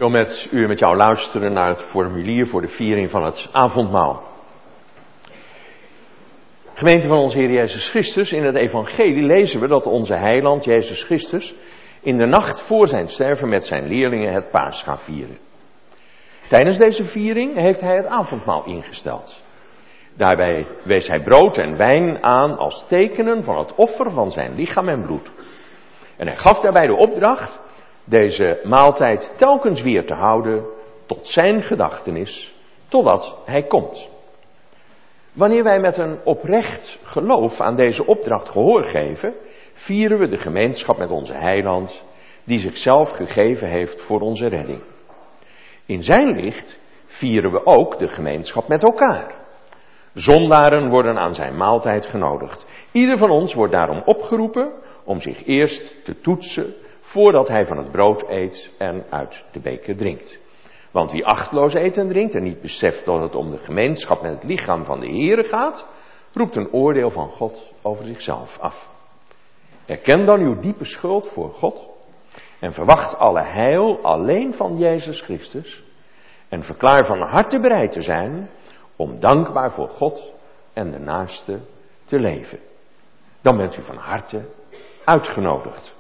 wil met jou luisteren naar het formulier voor de viering van het avondmaal. Gemeente van onze Heer Jezus Christus, in het evangelie lezen we dat onze heiland Jezus Christus in de nacht voor zijn sterven met zijn leerlingen het paas gaat vieren. Tijdens deze viering heeft hij het avondmaal ingesteld. Daarbij wees hij brood en wijn aan als tekenen van het offer van zijn lichaam en bloed. En hij gaf daarbij de opdracht deze maaltijd telkens weer te houden tot zijn gedachtenis, totdat hij komt. Wanneer wij met een oprecht geloof aan deze opdracht gehoor geven, vieren we de gemeenschap met onze heiland, die zichzelf gegeven heeft voor onze redding. In zijn licht vieren we ook de gemeenschap met elkaar. Zondaren worden aan zijn maaltijd genodigd. Ieder van ons wordt daarom opgeroepen om zich eerst te toetsen voordat hij van het brood eet en uit de beker drinkt. Want wie achteloos eet en drinkt en niet beseft dat het om de gemeenschap met het lichaam van de Heere gaat, roept een oordeel van God over zichzelf af. Erken dan uw diepe schuld voor God en verwacht alle heil alleen van Jezus Christus en verklaar van harte bereid te zijn om dankbaar voor God en de naaste te leven. Dan bent u van harte uitgenodigd.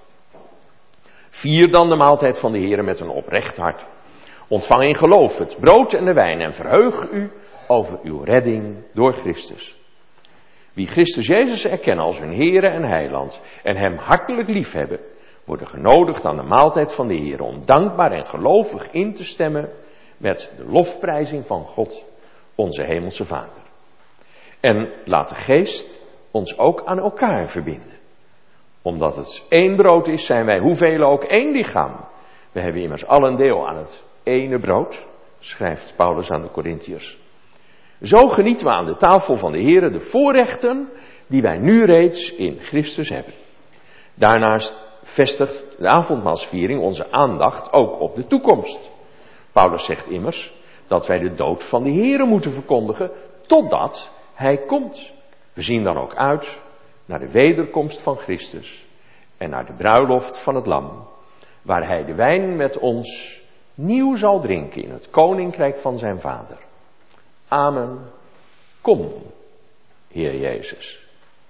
Vier dan de maaltijd van de Heere met een oprecht hart. Ontvang in geloof het brood en de wijn en verheug u over uw redding door Christus. Wie Christus Jezus erkennen als hun Heere en Heiland en hem hartelijk liefhebben, worden genodigd aan de maaltijd van de Heere om dankbaar en gelovig in te stemmen met de lofprijzing van God, onze Hemelse Vader. En laat de Geest ons ook aan elkaar verbinden. Omdat het één brood is, zijn wij hoeveel ook één lichaam. We hebben immers allen deel aan het ene brood, schrijft Paulus aan de Korintiërs. Zo genieten we aan de tafel van de Heere de voorrechten die wij nu reeds in Christus hebben. Daarnaast vestigt de avondmaalsviering onze aandacht ook op de toekomst. Paulus zegt immers dat wij de dood van de Heere moeten verkondigen totdat hij komt. We zien dan ook uit naar de wederkomst van Christus en naar de bruiloft van het Lam, waar hij de wijn met ons nieuw zal drinken in het koninkrijk van zijn Vader. Amen. Kom, Heer Jezus.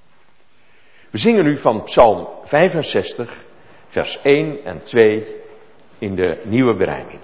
We zingen nu van Psalm 65, vers 1 en 2 in de nieuwe berijming.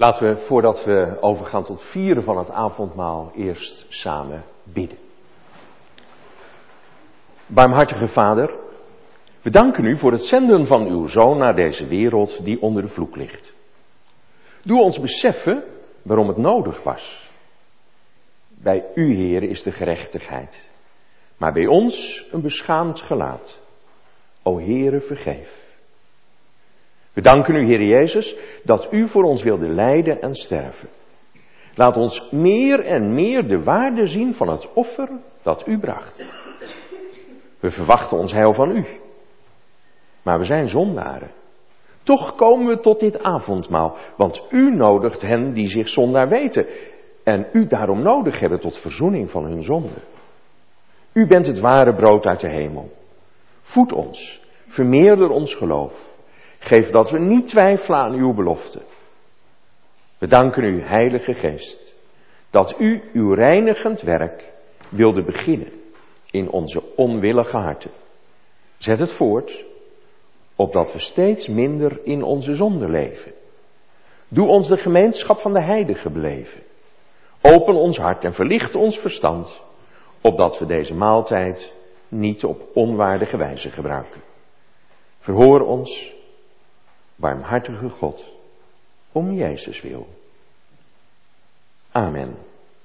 Laten we, voordat we overgaan tot vieren van het avondmaal, eerst samen bidden. Barmhartige Vader, we danken u voor het zenden van uw Zoon naar deze wereld die onder de vloek ligt. Doe ons beseffen waarom het nodig was. Bij u, Heer, is de gerechtigheid, maar bij ons een beschaamd gelaat. O Heere, vergeef. We danken u, Heer Jezus, dat u voor ons wilde lijden en sterven. Laat ons meer en meer de waarde zien van het offer dat u bracht. We verwachten ons heil van u. Maar we zijn zondaren. Toch komen we tot dit avondmaal, want u nodigt hen die zich zondaar weten en u daarom nodig hebben tot verzoening van hun zonde. U bent het ware brood uit de hemel. Voed ons, vermeerder ons geloof. Geef dat we niet twijfelen aan uw belofte. We danken u, Heilige Geest, dat u uw reinigend werk wilde beginnen in onze onwillige harten. Zet het voort, opdat we steeds minder in onze zonde leven. Doe ons de gemeenschap van de heiligen beleven. Open ons hart en verlicht ons verstand, opdat we deze maaltijd niet op onwaardige wijze gebruiken. Verhoor ons, barmhartige God, om Jezus wil. Amen.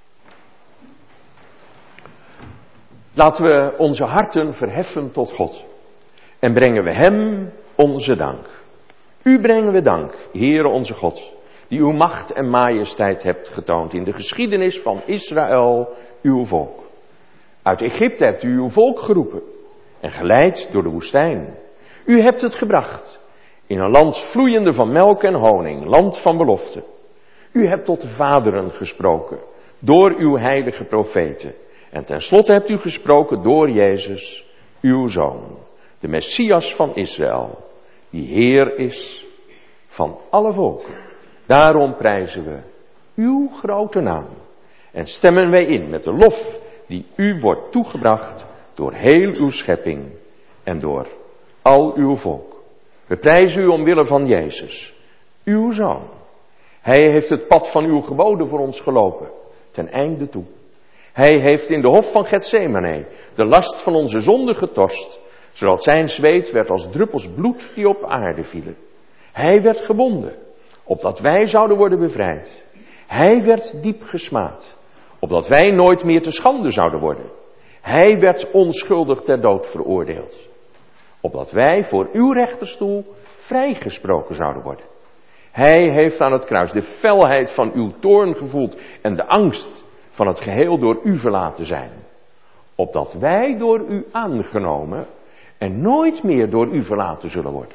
Laten we onze harten verheffen tot God en brengen we hem onze dank. U brengen we dank, Heere onze God, die uw macht en majesteit hebt getoond in de geschiedenis van Israël, uw volk. Uit Egypte hebt u uw volk geroepen en geleid door de woestijn. U hebt het gebracht in een land vloeiende van melk en honing, land van belofte. U hebt tot de vaderen gesproken door uw heilige profeten. En tenslotte hebt u gesproken door Jezus, uw Zoon, de Messias van Israël, die Heer is van alle volken. Daarom prijzen we uw grote naam en stemmen wij in met de lof die u wordt toegebracht door heel uw schepping en door al uw volk. We prijzen u omwille van Jezus, uw Zoon. Hij heeft het pad van uw geboden voor ons gelopen, ten einde toe. Hij heeft in de hof van Getsemane de last van onze zonde getorst, zodat zijn zweet werd als druppels bloed die op aarde vielen. Hij werd gebonden, opdat wij zouden worden bevrijd. Hij werd diep gesmaad, opdat wij nooit meer te schande zouden worden. Hij werd onschuldig ter dood veroordeeld, opdat wij voor uw rechterstoel vrijgesproken zouden worden. Hij heeft aan het kruis de felheid van uw toorn gevoeld en de angst van het geheel door u verlaten zijn, opdat wij door u aangenomen en nooit meer door u verlaten zullen worden.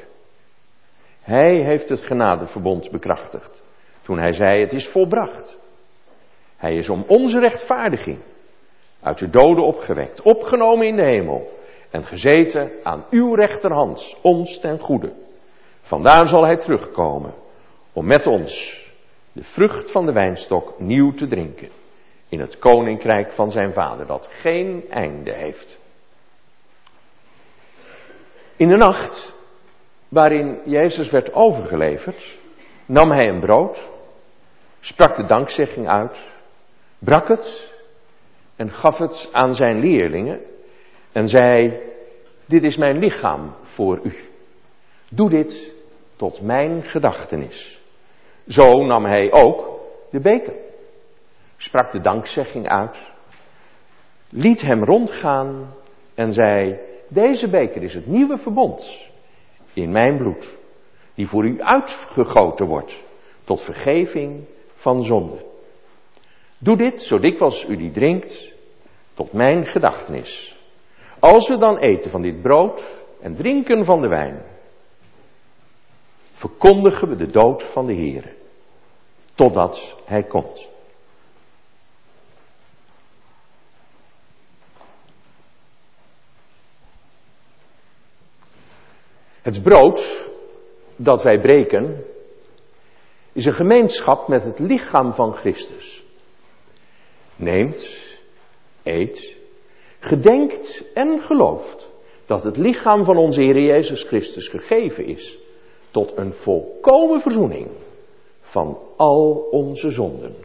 Hij heeft het genadeverbond bekrachtigd, toen hij zei, het is volbracht. Hij is om onze rechtvaardiging uit de doden opgewekt, opgenomen in de hemel en gezeten aan uw rechterhand, ons ten goede. Vandaar zal hij terugkomen, om met ons de vrucht van de wijnstok nieuw te drinken, in het koninkrijk van zijn vader, dat geen einde heeft. In de nacht waarin Jezus werd overgeleverd, nam hij een brood, sprak de dankzegging uit, brak het en gaf het aan zijn leerlingen en zei, dit is mijn lichaam voor u. Doe dit tot mijn gedachtenis. Zo nam hij ook de beker, sprak de dankzegging uit, liet hem rondgaan en zei, deze beker is het nieuwe verbond in mijn bloed, die voor u uitgegoten wordt tot vergeving van zonde. Doe dit, zo dikwijls u die drinkt, tot mijn gedachtenis. Als we dan eten van dit brood en drinken van de wijn, verkondigen we de dood van de Heere, totdat hij komt. Het brood dat wij breken is een gemeenschap met het lichaam van Christus. Neemt, eet, gedenkt en gelooft dat het lichaam van onze Heer Jezus Christus gegeven is tot een volkomen verzoening van al onze zonden.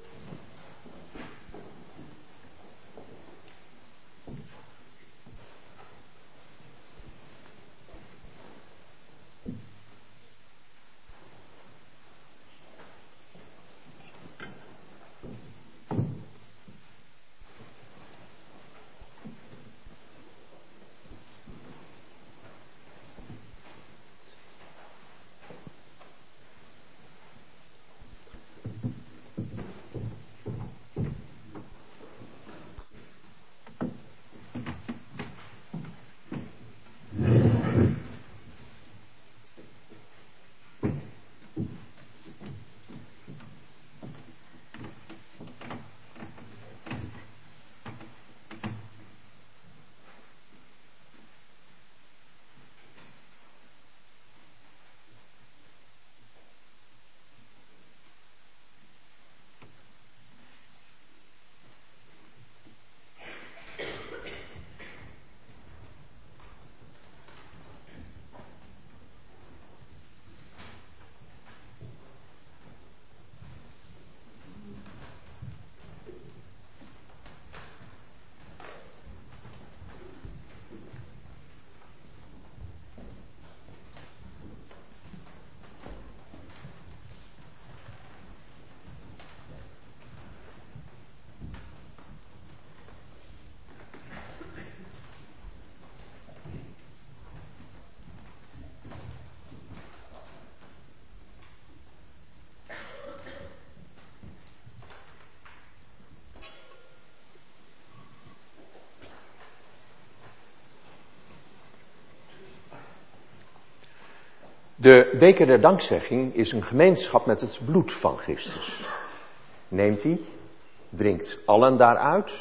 De beker der dankzegging is een gemeenschap met het bloed van Christus. Neemt die, drinkt allen daaruit,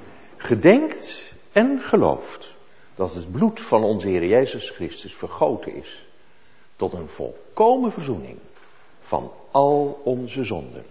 gedenkt en gelooft dat het bloed van onze Heer Jezus Christus vergoten is tot een volkomen verzoening van al onze zonden.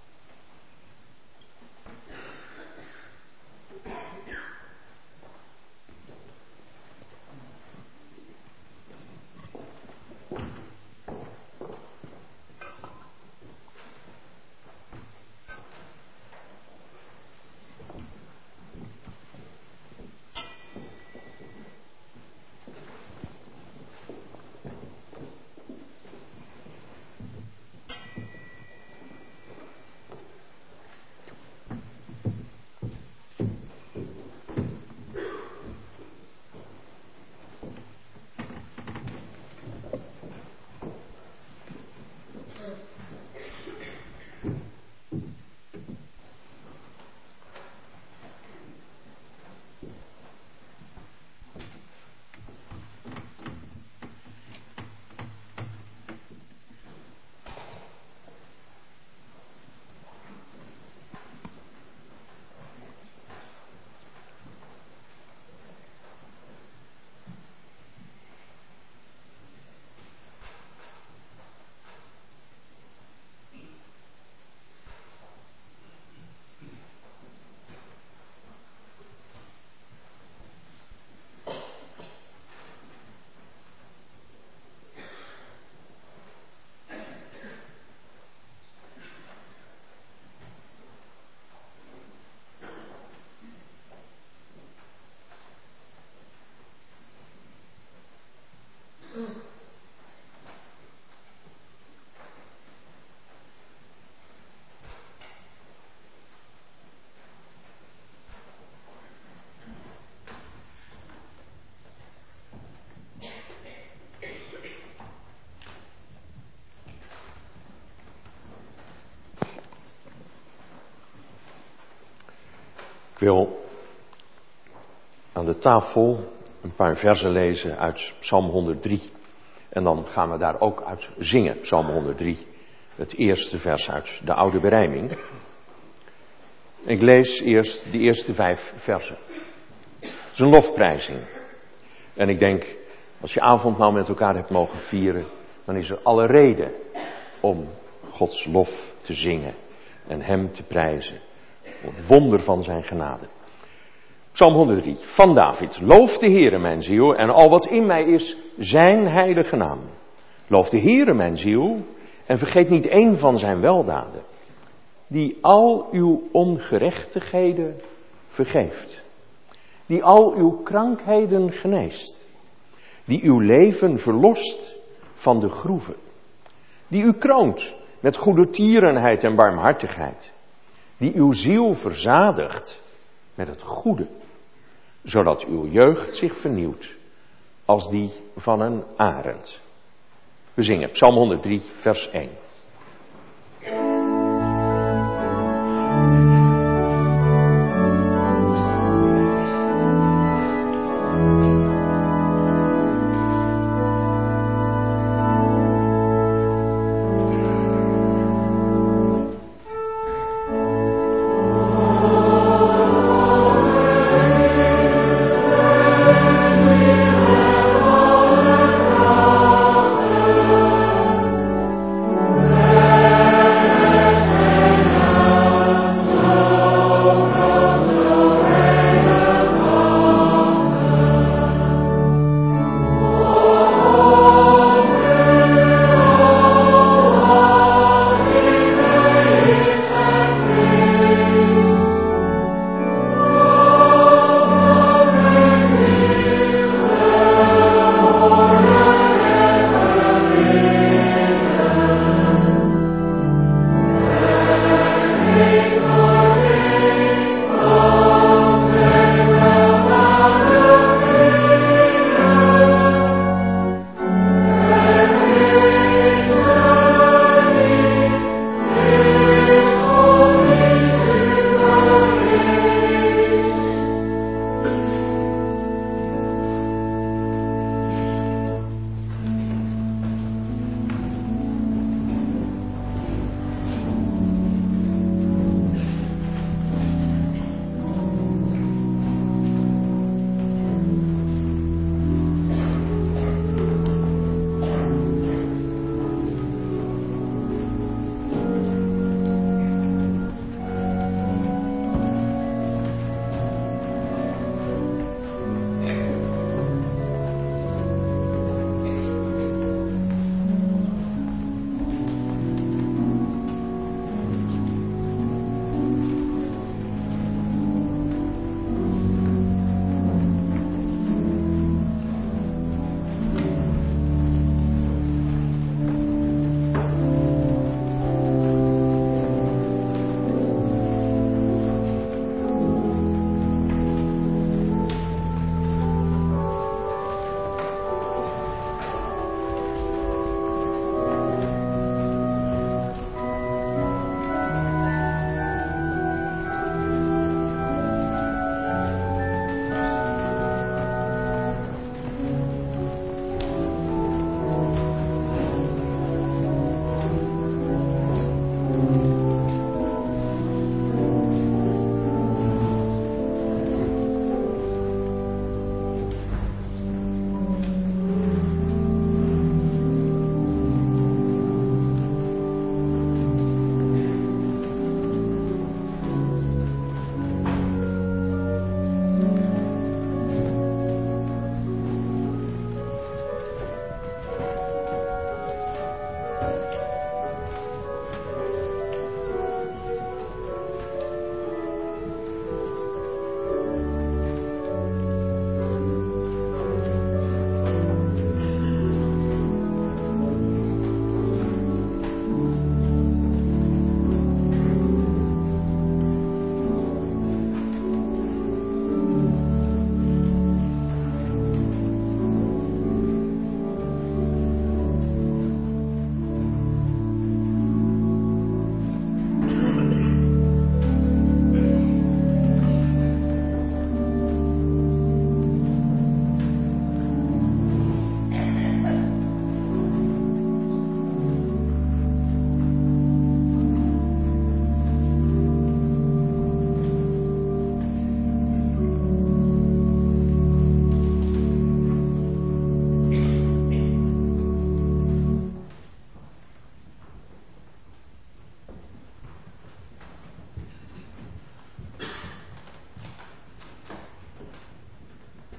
Ik wil aan de tafel een paar versen lezen uit Psalm 103. En dan gaan we daar ook uit zingen, Psalm 103. Het eerste vers uit de oude berijming. Ik lees eerst de eerste 5 versen. Het is een lofprijzing. En ik denk, als je avondmaal met elkaar hebt mogen vieren, dan is er alle reden om Gods lof te zingen en Hem te prijzen. Het wonder van zijn genade. Psalm 103, van David. Loof de Heere mijn ziel en al wat in mij is, zijn heilige naam. Loof de Heere mijn ziel En vergeet niet één van zijn weldaden, die al uw ongerechtigheden vergeeft, die al uw krankheden geneest, die uw leven verlost van de groeven, die u kroont met goedertierenheid en barmhartigheid, die uw ziel verzadigt met het goede, zodat uw jeugd zich vernieuwt als die van een arend. We zingen Psalm 103, vers 1.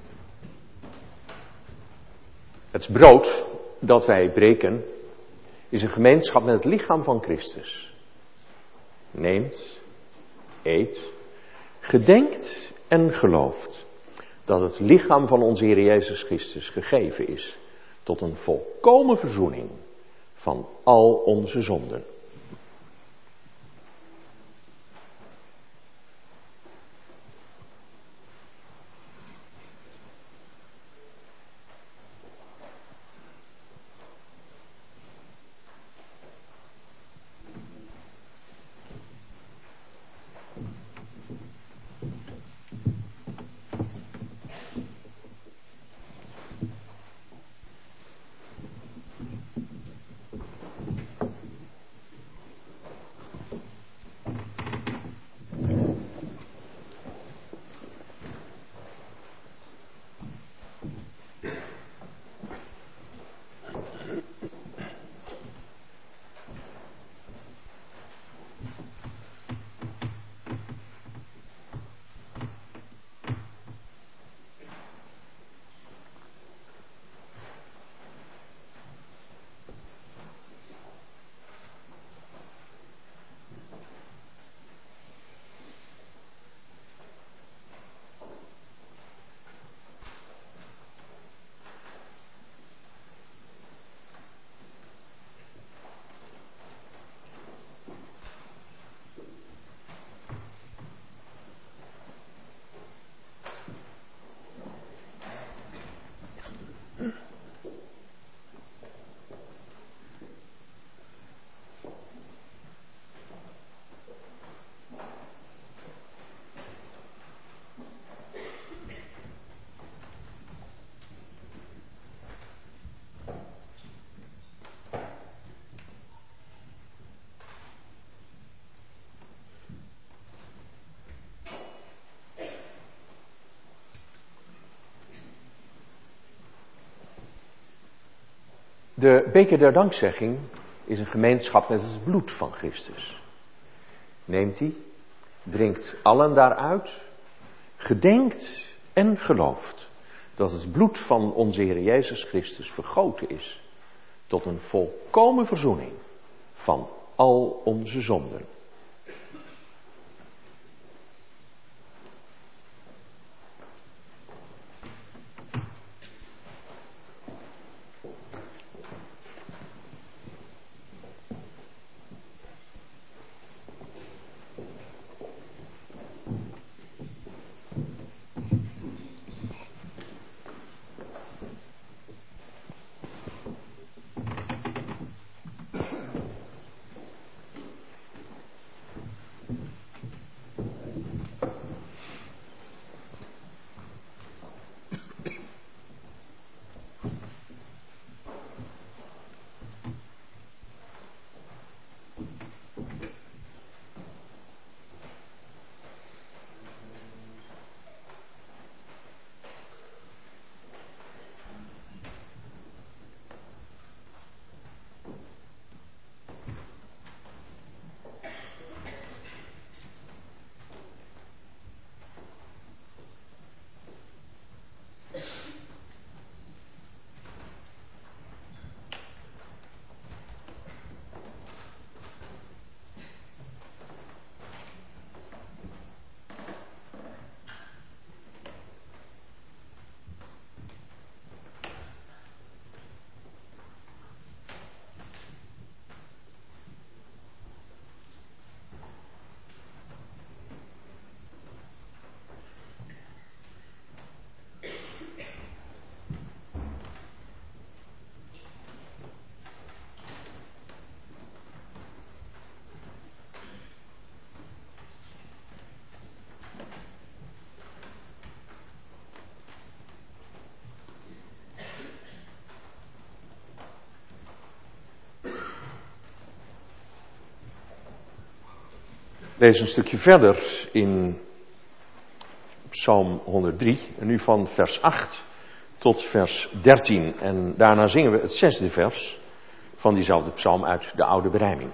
Het brood dat wij breken is een gemeenschap met het lichaam van Christus. Neemt, eet, gedenkt en gelooft dat het lichaam van onze Heer Jezus Christus gegeven is tot een volkomen verzoening van al onze zonden. De beker der dankzegging is een gemeenschap met het bloed van Christus. Neemt die, drinkt allen daaruit, gedenkt en gelooft dat het bloed van onze Heer Jezus Christus vergoten is tot een volkomen verzoening van al onze zonden. Lees een stukje verder in Psalm 103, en nu van vers 8 tot vers 13. En daarna zingen we het 6e vers van diezelfde psalm uit de oude berijming.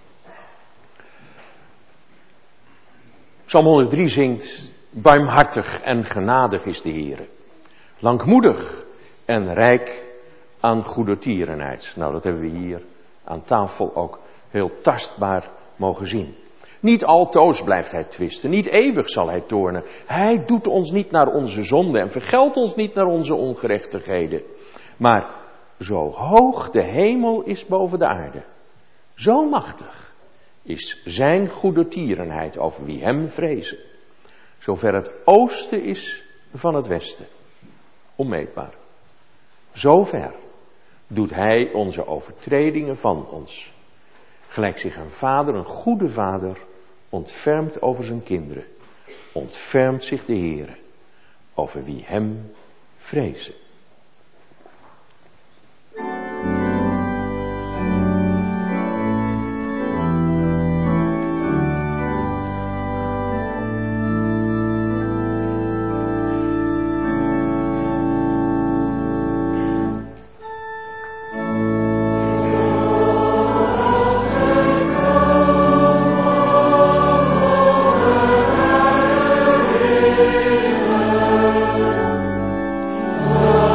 Psalm 103 zingt: barmhartig en genadig is de Heere, langmoedig en rijk aan goedertierenheid. Nou, dat hebben we hier aan tafel ook heel tastbaar mogen zien. Niet altoos blijft hij twisten, niet eeuwig zal hij toornen. Hij doet ons niet naar onze zonden en vergeldt ons niet naar onze ongerechtigheden. Maar zo hoog de hemel is boven de aarde, zo machtig is zijn goedertierenheid over wie hem vrezen. Zover het oosten is van het westen, onmeetbaar. Zover doet hij onze overtredingen van ons. Gelijk zich een vader, een goede vader, ontfermt over zijn kinderen. Ontfermt zich de Heere over wie hem vrezen.
Oh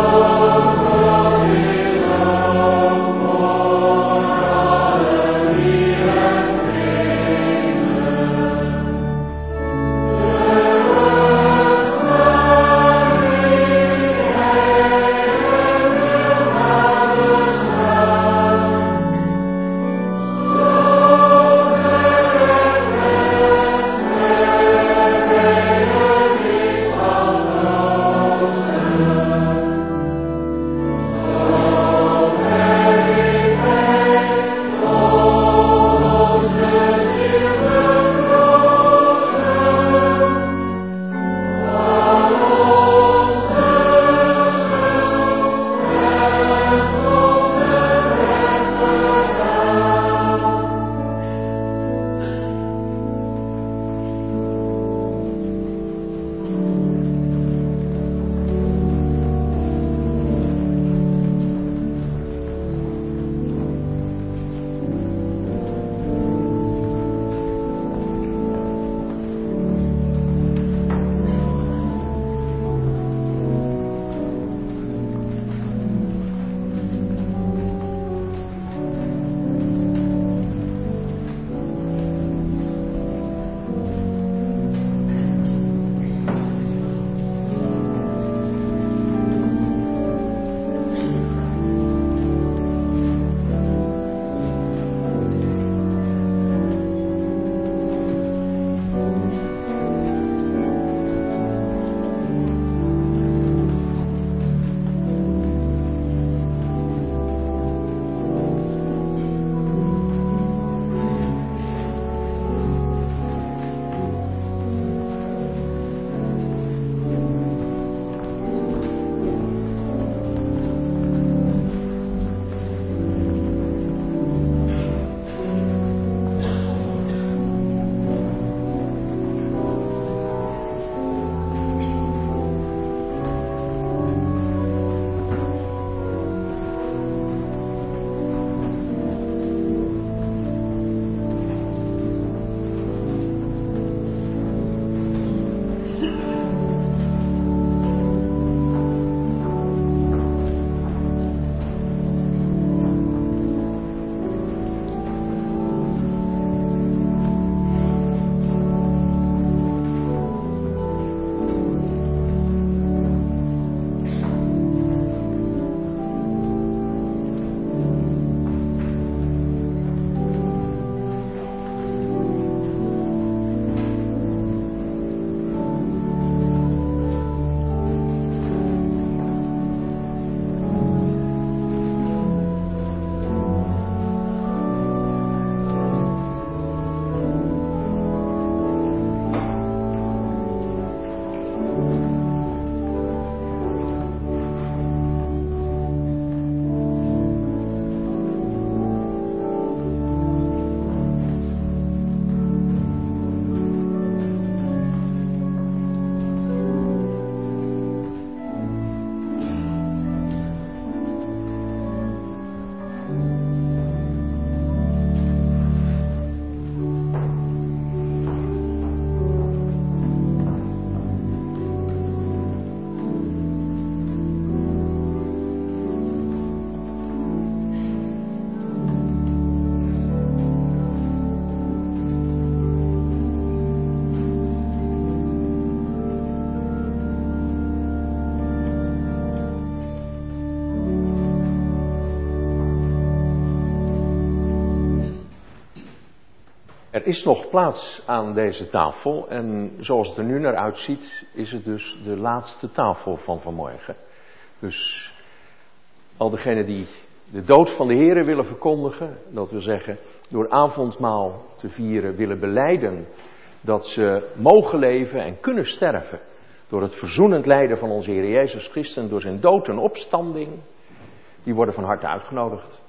is nog plaats aan deze tafel en zoals het er nu naar uitziet is het dus de laatste tafel van vanmorgen. Dus al degenen die de dood van de Heere willen verkondigen, dat wil zeggen door avondmaal te vieren willen belijden dat ze mogen leven en kunnen sterven door het verzoenend lijden van onze Heer Jezus Christus en door zijn dood en opstanding, die worden van harte uitgenodigd.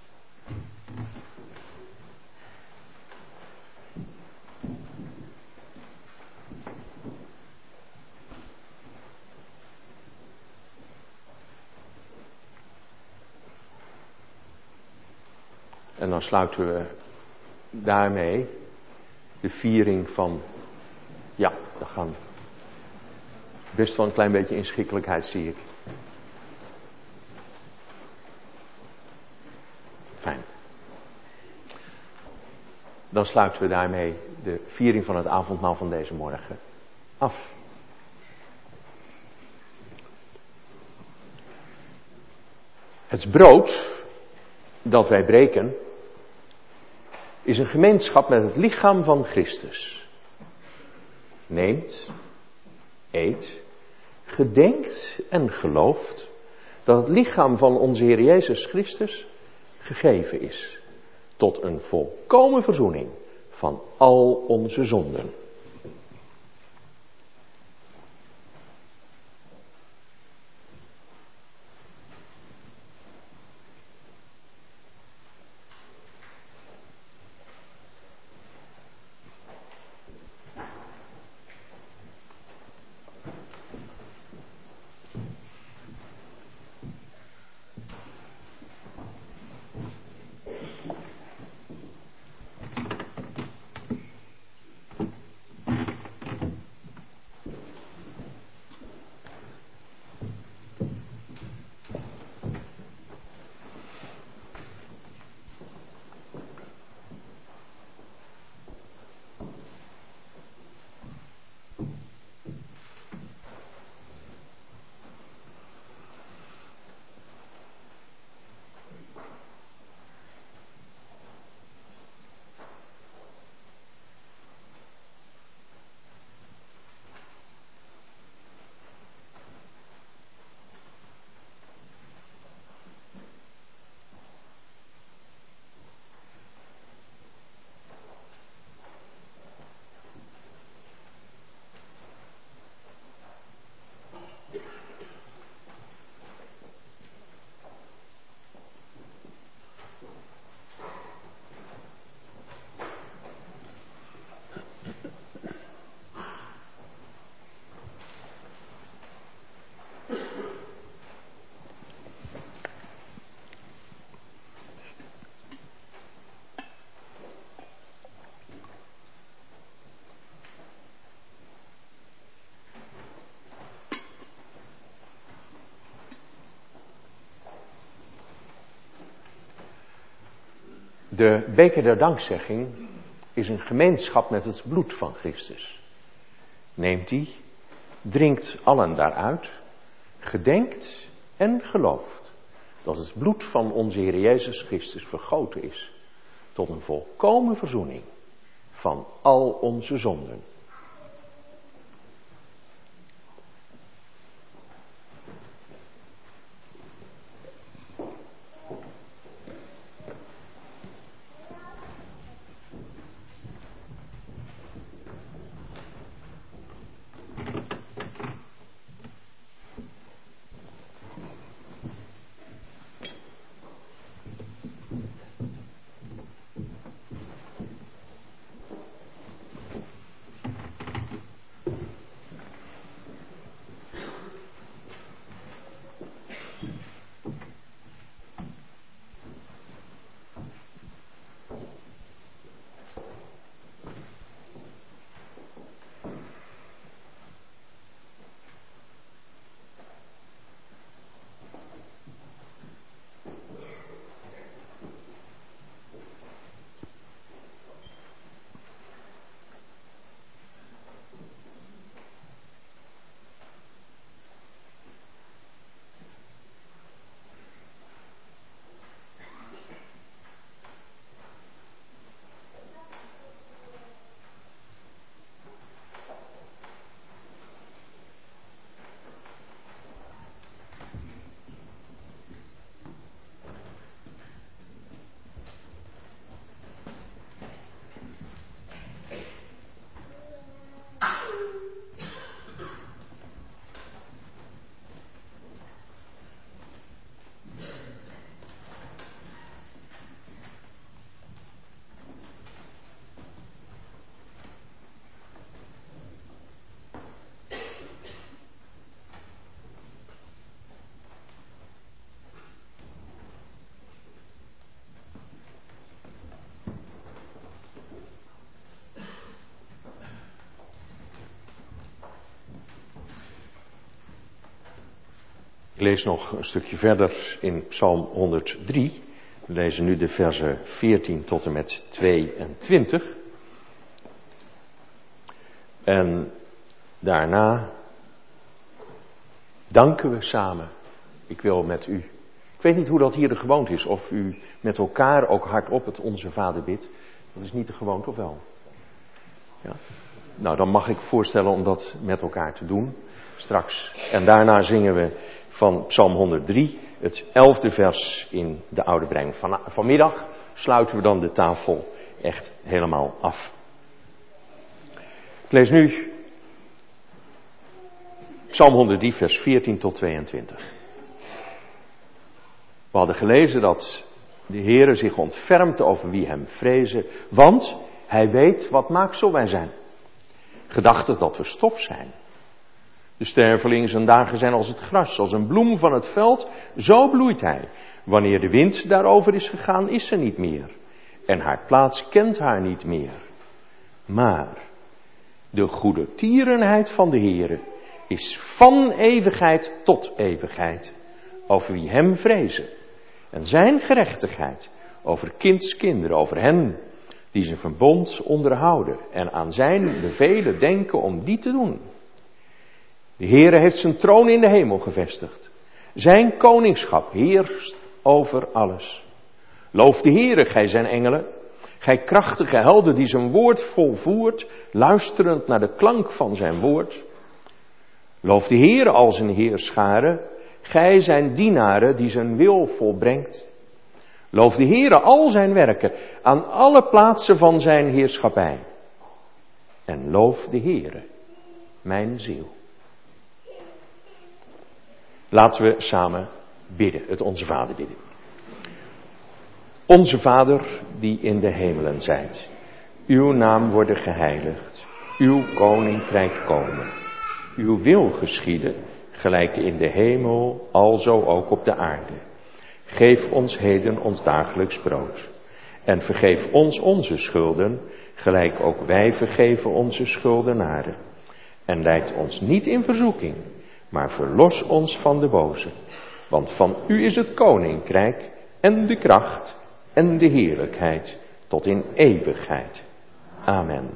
En dan sluiten we daarmee de viering van, ja, we gaan best wel een klein beetje inschikkelijkheid, zie ik. Fijn. Dan sluiten we daarmee de viering van het avondmaal van deze morgen af. Het brood dat wij breken is een gemeenschap met het lichaam van Christus. Neemt, eet, gedenkt en gelooft dat het lichaam van onze Heer Jezus Christus gegeven is tot een volkomen verzoening van al onze zonden. De beker der dankzegging is een gemeenschap met het bloed van Christus. Neemt die, drinkt allen daaruit, gedenkt en gelooft dat het bloed van onze Heer Jezus Christus vergoten is tot een volkomen verzoening van al onze zonden. Ik lees nog een stukje verder in Psalm 103. We lezen nu de versen 14 tot en met 22. En daarna danken we samen. Ik wil met u. Ik weet niet hoe dat hier de gewoonte is. Of u met elkaar ook hardop het Onze Vader bidt. Dat is niet de gewoonte, of wel? Ja. Nou, dan mag ik voorstellen om dat met elkaar te doen. Straks. En daarna zingen we van Psalm 103, het 11e vers in de Oude Breng. Vanmiddag sluiten we dan de tafel echt helemaal af. Ik lees nu Psalm 103, vers 14 tot 22. We hadden gelezen dat de Heere zich ontfermt over wie hem vrezen, want hij weet wat maaksel wij zijn. Gedachte dat we stof zijn. De sterveling zijn dagen zijn als het gras, als een bloem van het veld, zo bloeit hij. Wanneer de wind daarover is gegaan, is ze niet meer. En haar plaats kent haar niet meer. Maar de goedertierenheid van de Heere is van eeuwigheid tot eeuwigheid over wie hem vrezen. En zijn gerechtigheid over kindskinderen, over hen die zijn verbond onderhouden en aan zijn bevelen denken om die te doen. De Heere heeft zijn troon in de hemel gevestigd. Zijn koningschap heerst over alles. Loof de Heere, gij zijn engelen, gij krachtige helden die zijn woord volvoert, luisterend naar de klank van zijn woord. Loof de Heere al zijn heerscharen, gij zijn dienaren die zijn wil volbrengt. Loof de Heere al zijn werken aan alle plaatsen van zijn heerschappij. En loof de Heere, mijn ziel. Laten we samen bidden, het Onze Vader bidden. Onze Vader die in de hemelen zijt, uw naam worden geheiligd, uw koninkrijk komen, uw wil geschieden, gelijk in de hemel, alzo ook op de aarde. Geef ons heden ons dagelijks brood. En vergeef ons onze schulden, gelijk ook wij vergeven onze schuldenaren. En leid ons niet in verzoeking, maar verlos ons van de boze. Want van u is het koninkrijk en de kracht en de heerlijkheid tot in eeuwigheid. Amen.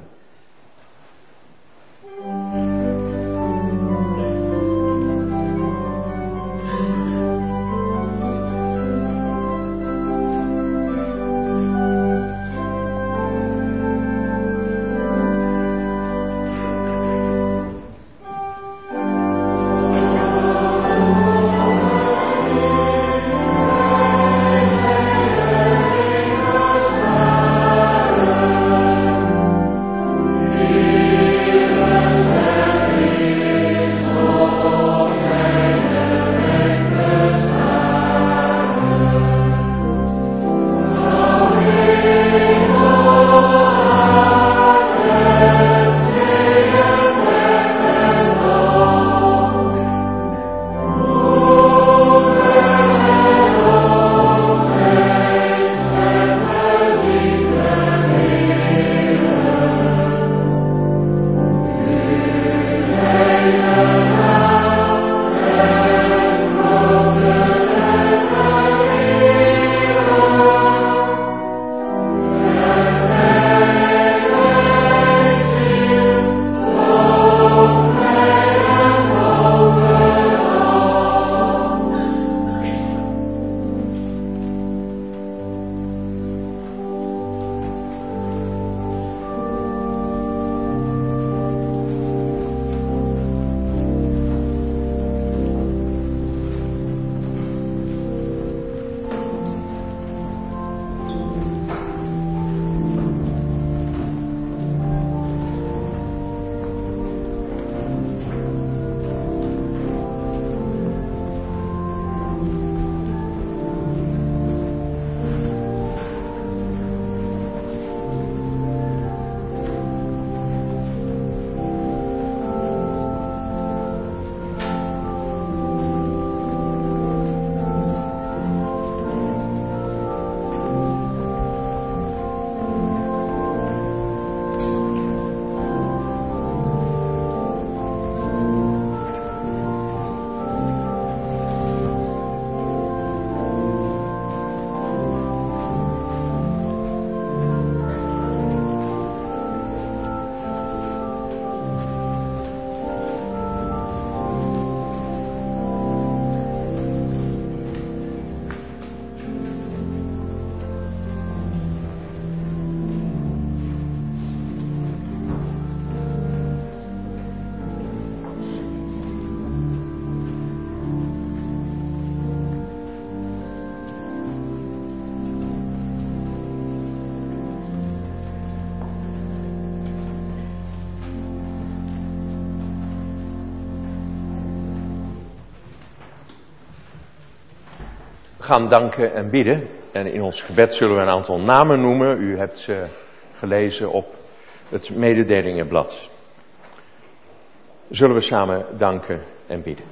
gaan danken en bidden. En in ons gebed zullen we een aantal namen noemen. U hebt ze gelezen op het mededelingenblad. Zullen we samen danken en bidden.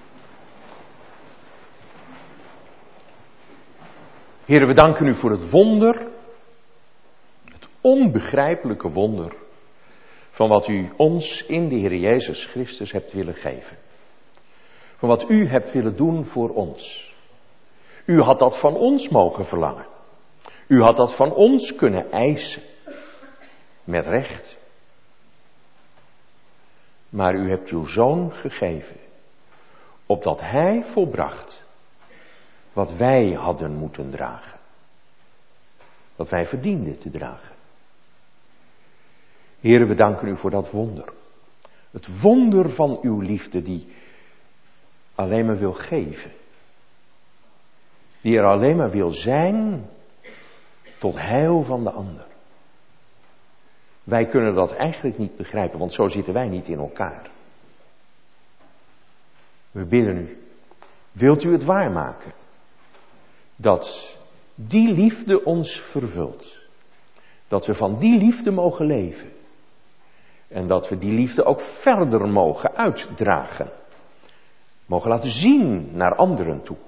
Heere, we danken u voor het wonder, het onbegrijpelijke wonder van wat u ons in de Heer Jezus Christus hebt willen geven. Van wat u hebt willen doen voor ons. U had dat van ons mogen verlangen. U had dat van ons kunnen eisen. Met recht. Maar u hebt uw Zoon gegeven, opdat hij volbracht wat wij hadden moeten dragen. Wat wij verdienden te dragen. Heere, we danken u voor dat wonder. Het wonder van uw liefde die alleen maar wil geven. Die er alleen maar wil zijn tot heil van de ander. Wij kunnen dat eigenlijk niet begrijpen, want zo zitten wij niet in elkaar. We bidden u, wilt u het waarmaken? Dat die liefde ons vervult. Dat we van die liefde mogen leven. En dat we die liefde ook verder mogen uitdragen. Mogen laten zien naar anderen toe.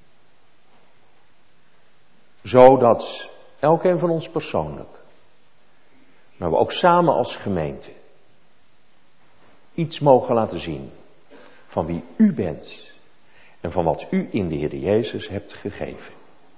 Zodat elkeen van ons persoonlijk, maar we ook samen als gemeente, iets mogen laten zien van wie u bent en van wat u in de Heer Jezus hebt gegeven.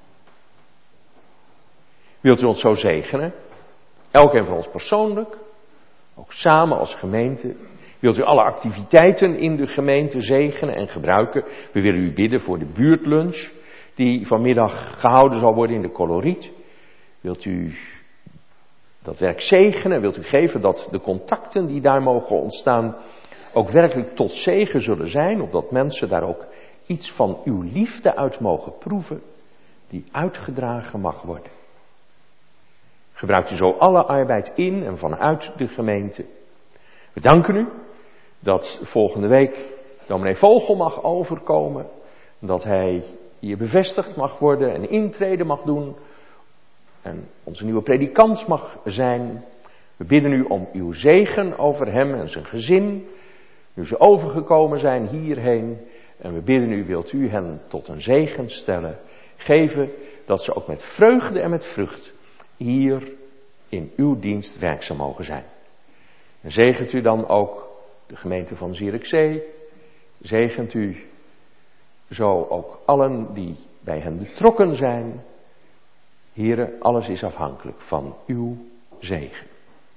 Wilt u ons zo zegenen? Elkeen van ons persoonlijk, ook samen als gemeente. Wilt u alle activiteiten in de gemeente zegenen en gebruiken? We willen u bidden voor de buurtlunch die vanmiddag gehouden zal worden in de Coloriet. Wilt u dat werk zegenen? Wilt u geven dat de contacten die daar mogen ontstaan ook werkelijk tot zegen zullen zijn? Opdat mensen daar ook iets van uw liefde uit mogen proeven, die uitgedragen mag worden. Gebruikt u zo alle arbeid in en vanuit de gemeente. We danken u dat volgende week dominee Vogel mag overkomen. Dat hij hier bevestigd mag worden en intrede mag doen. En onze nieuwe predikant mag zijn. We bidden u om uw zegen over hem en zijn gezin. Nu ze overgekomen zijn hierheen. En we bidden u, wilt u hen tot een zegen stellen. Geven dat ze ook met vreugde en met vrucht hier in uw dienst werkzaam mogen zijn. En zegent u dan ook de gemeente van Zierikzee. Zegent u zo ook allen die bij hen betrokken zijn. Heere, alles is afhankelijk van uw zegen.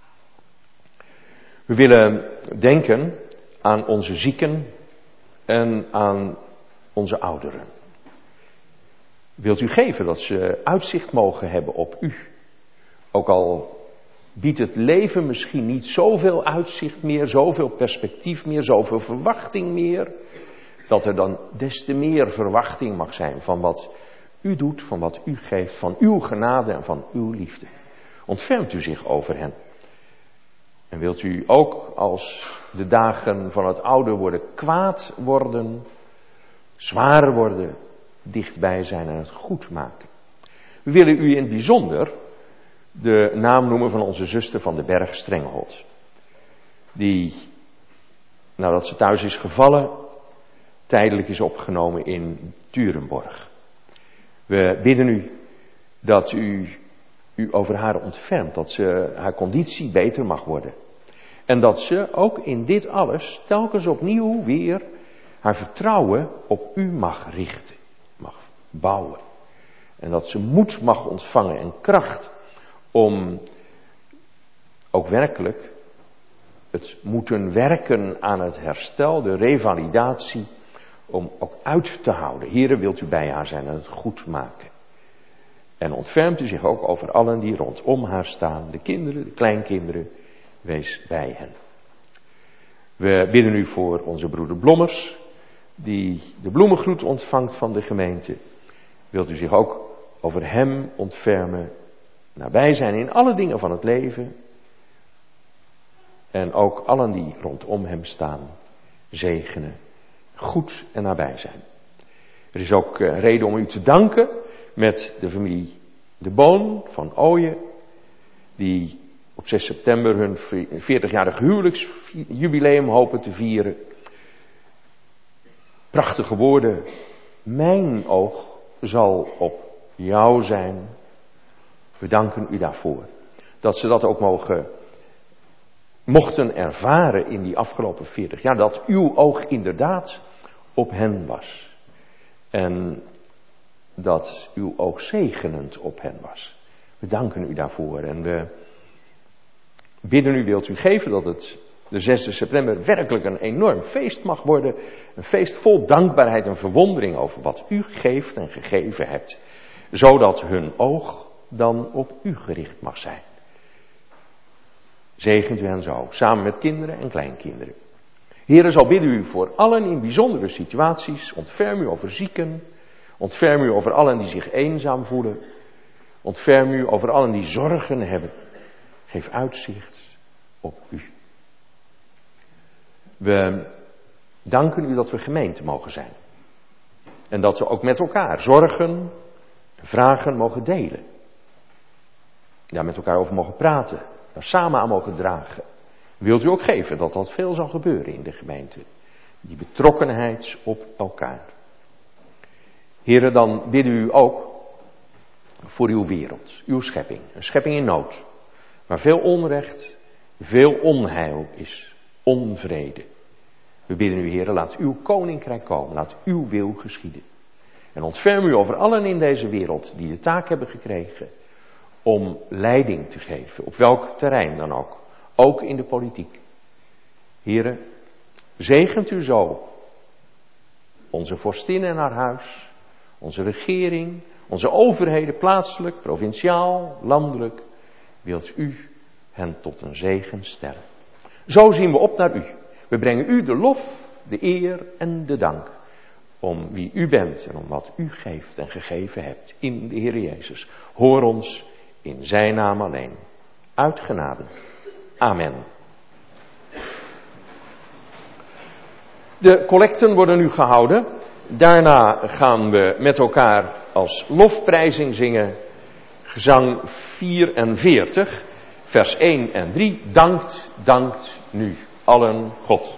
We willen denken aan onze zieken en aan onze ouderen. Wilt u geven dat ze uitzicht mogen hebben op u? Ook al biedt het leven misschien niet zoveel uitzicht meer, zoveel perspectief meer, zoveel verwachting meer. Dat er dan des te meer verwachting mag zijn van wat u doet, van wat u geeft, van uw genade en van uw liefde. Ontfermt u zich over hen. En wilt u ook als de dagen van het ouder worden kwaad worden, zwaar worden, dichtbij zijn en het goed maken. We willen u in het bijzonder de naam noemen van onze zuster van de berg Strenghold. Die, nadat ze thuis is gevallen, tijdelijk is opgenomen in Turenborg. We bidden u dat u over haar ontfermt, dat ze haar conditie beter mag worden. En dat ze ook in dit alles telkens opnieuw weer haar vertrouwen op u mag richten, mag bouwen. En dat ze moed mag ontvangen en kracht om ook werkelijk het moeten werken aan het herstel, de revalidatie, om ook uit te houden. Heere, wilt u bij haar zijn en het goed maken. En ontfermt u zich ook over allen die rondom haar staan, de kinderen, de kleinkinderen, wees bij hen. We bidden u voor onze broeder Blommers, die de bloemengroet ontvangt van de gemeente. Wilt u zich ook over hem ontfermen, nabij zijn in alle dingen van het leven. En ook allen die rondom hem staan, zegenen, goed en nabij zijn. Er is ook reden om u te danken met de familie De Boon van Ooyen, die op 6 september hun 40-jarig huwelijksjubileum hopen te vieren. Prachtige woorden. Mijn oog zal op jou zijn. We danken u daarvoor. Dat ze dat ook mochten ervaren in die afgelopen 40 jaar. Dat uw oog inderdaad op hen was. En dat uw oog zegenend op hen was. We danken u daarvoor. En we bidden u, wilt u geven dat het de 6 september werkelijk een enorm feest mag worden. Een feest vol dankbaarheid en verwondering over wat u geeft en gegeven hebt. Zodat hun oog dan op u gericht mag zijn. Zegent u hen zo, samen met kinderen en kleinkinderen. Heere, zo bidden u voor allen in bijzondere situaties. Ontferm u over zieken. Ontferm u over allen die zich eenzaam voelen. Ontferm u over allen die zorgen hebben. Geef uitzicht op u. We danken u dat we gemeente mogen zijn. En dat we ook met elkaar zorgen, vragen mogen delen. Daar met elkaar over mogen praten. Daar samen aan mogen dragen. Wilt u ook geven dat dat veel zal gebeuren in de gemeente. Die betrokkenheid op elkaar. Heren, dan bidden u ook voor uw wereld, uw schepping. Een schepping in nood. Waar veel onrecht, veel onheil is. Onvrede. We bidden u, Heren, laat uw koninkrijk komen. Laat uw wil geschieden. En ontferm u over allen in deze wereld die de taak hebben gekregen om leiding te geven. Op welk terrein dan ook. Ook in de politiek. Heren, zegent u zo onze vorstin en haar huis, onze regering, onze overheden plaatselijk, provinciaal, landelijk. Wilt u hen tot een zegen stellen. Zo zien we op naar u. We brengen u de lof, de eer en de dank. Om wie u bent en om wat u geeft en gegeven hebt in de Heer Jezus. Hoor ons in zijn naam alleen. Uit genade. Amen. De collecten worden nu gehouden. Daarna gaan we met elkaar als lofprijzing zingen. Gezang 44, vers 1 en 3. Dankt nu allen God.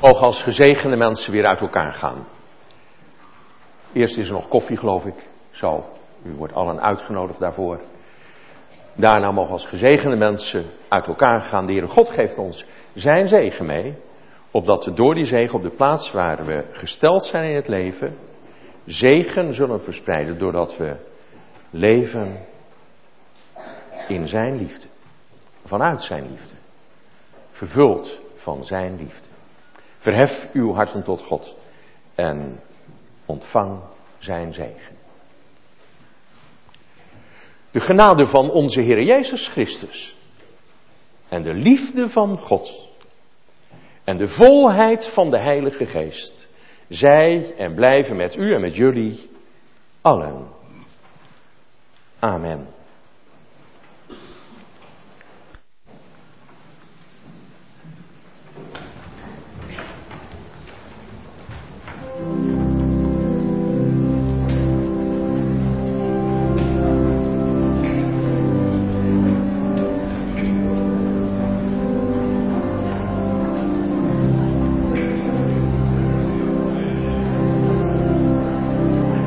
mogen als gezegende mensen weer uit elkaar gaan. Eerst is er nog koffie, geloof ik. Zo, u wordt allen uitgenodigd daarvoor. Daarna mogen als gezegende mensen uit elkaar gaan. De Heere God geeft ons zijn zegen mee, opdat we door die zegen op de plaats waar we gesteld zijn in het leven, zegen zullen verspreiden, doordat we leven in zijn liefde. Vanuit zijn liefde. Vervuld van zijn liefde. Verhef uw harten tot God en ontvang zijn zegen. De genade van onze Heer Jezus Christus en de liefde van God en de volheid van de Heilige Geest zij en blijven met u en met jullie allen. Amen.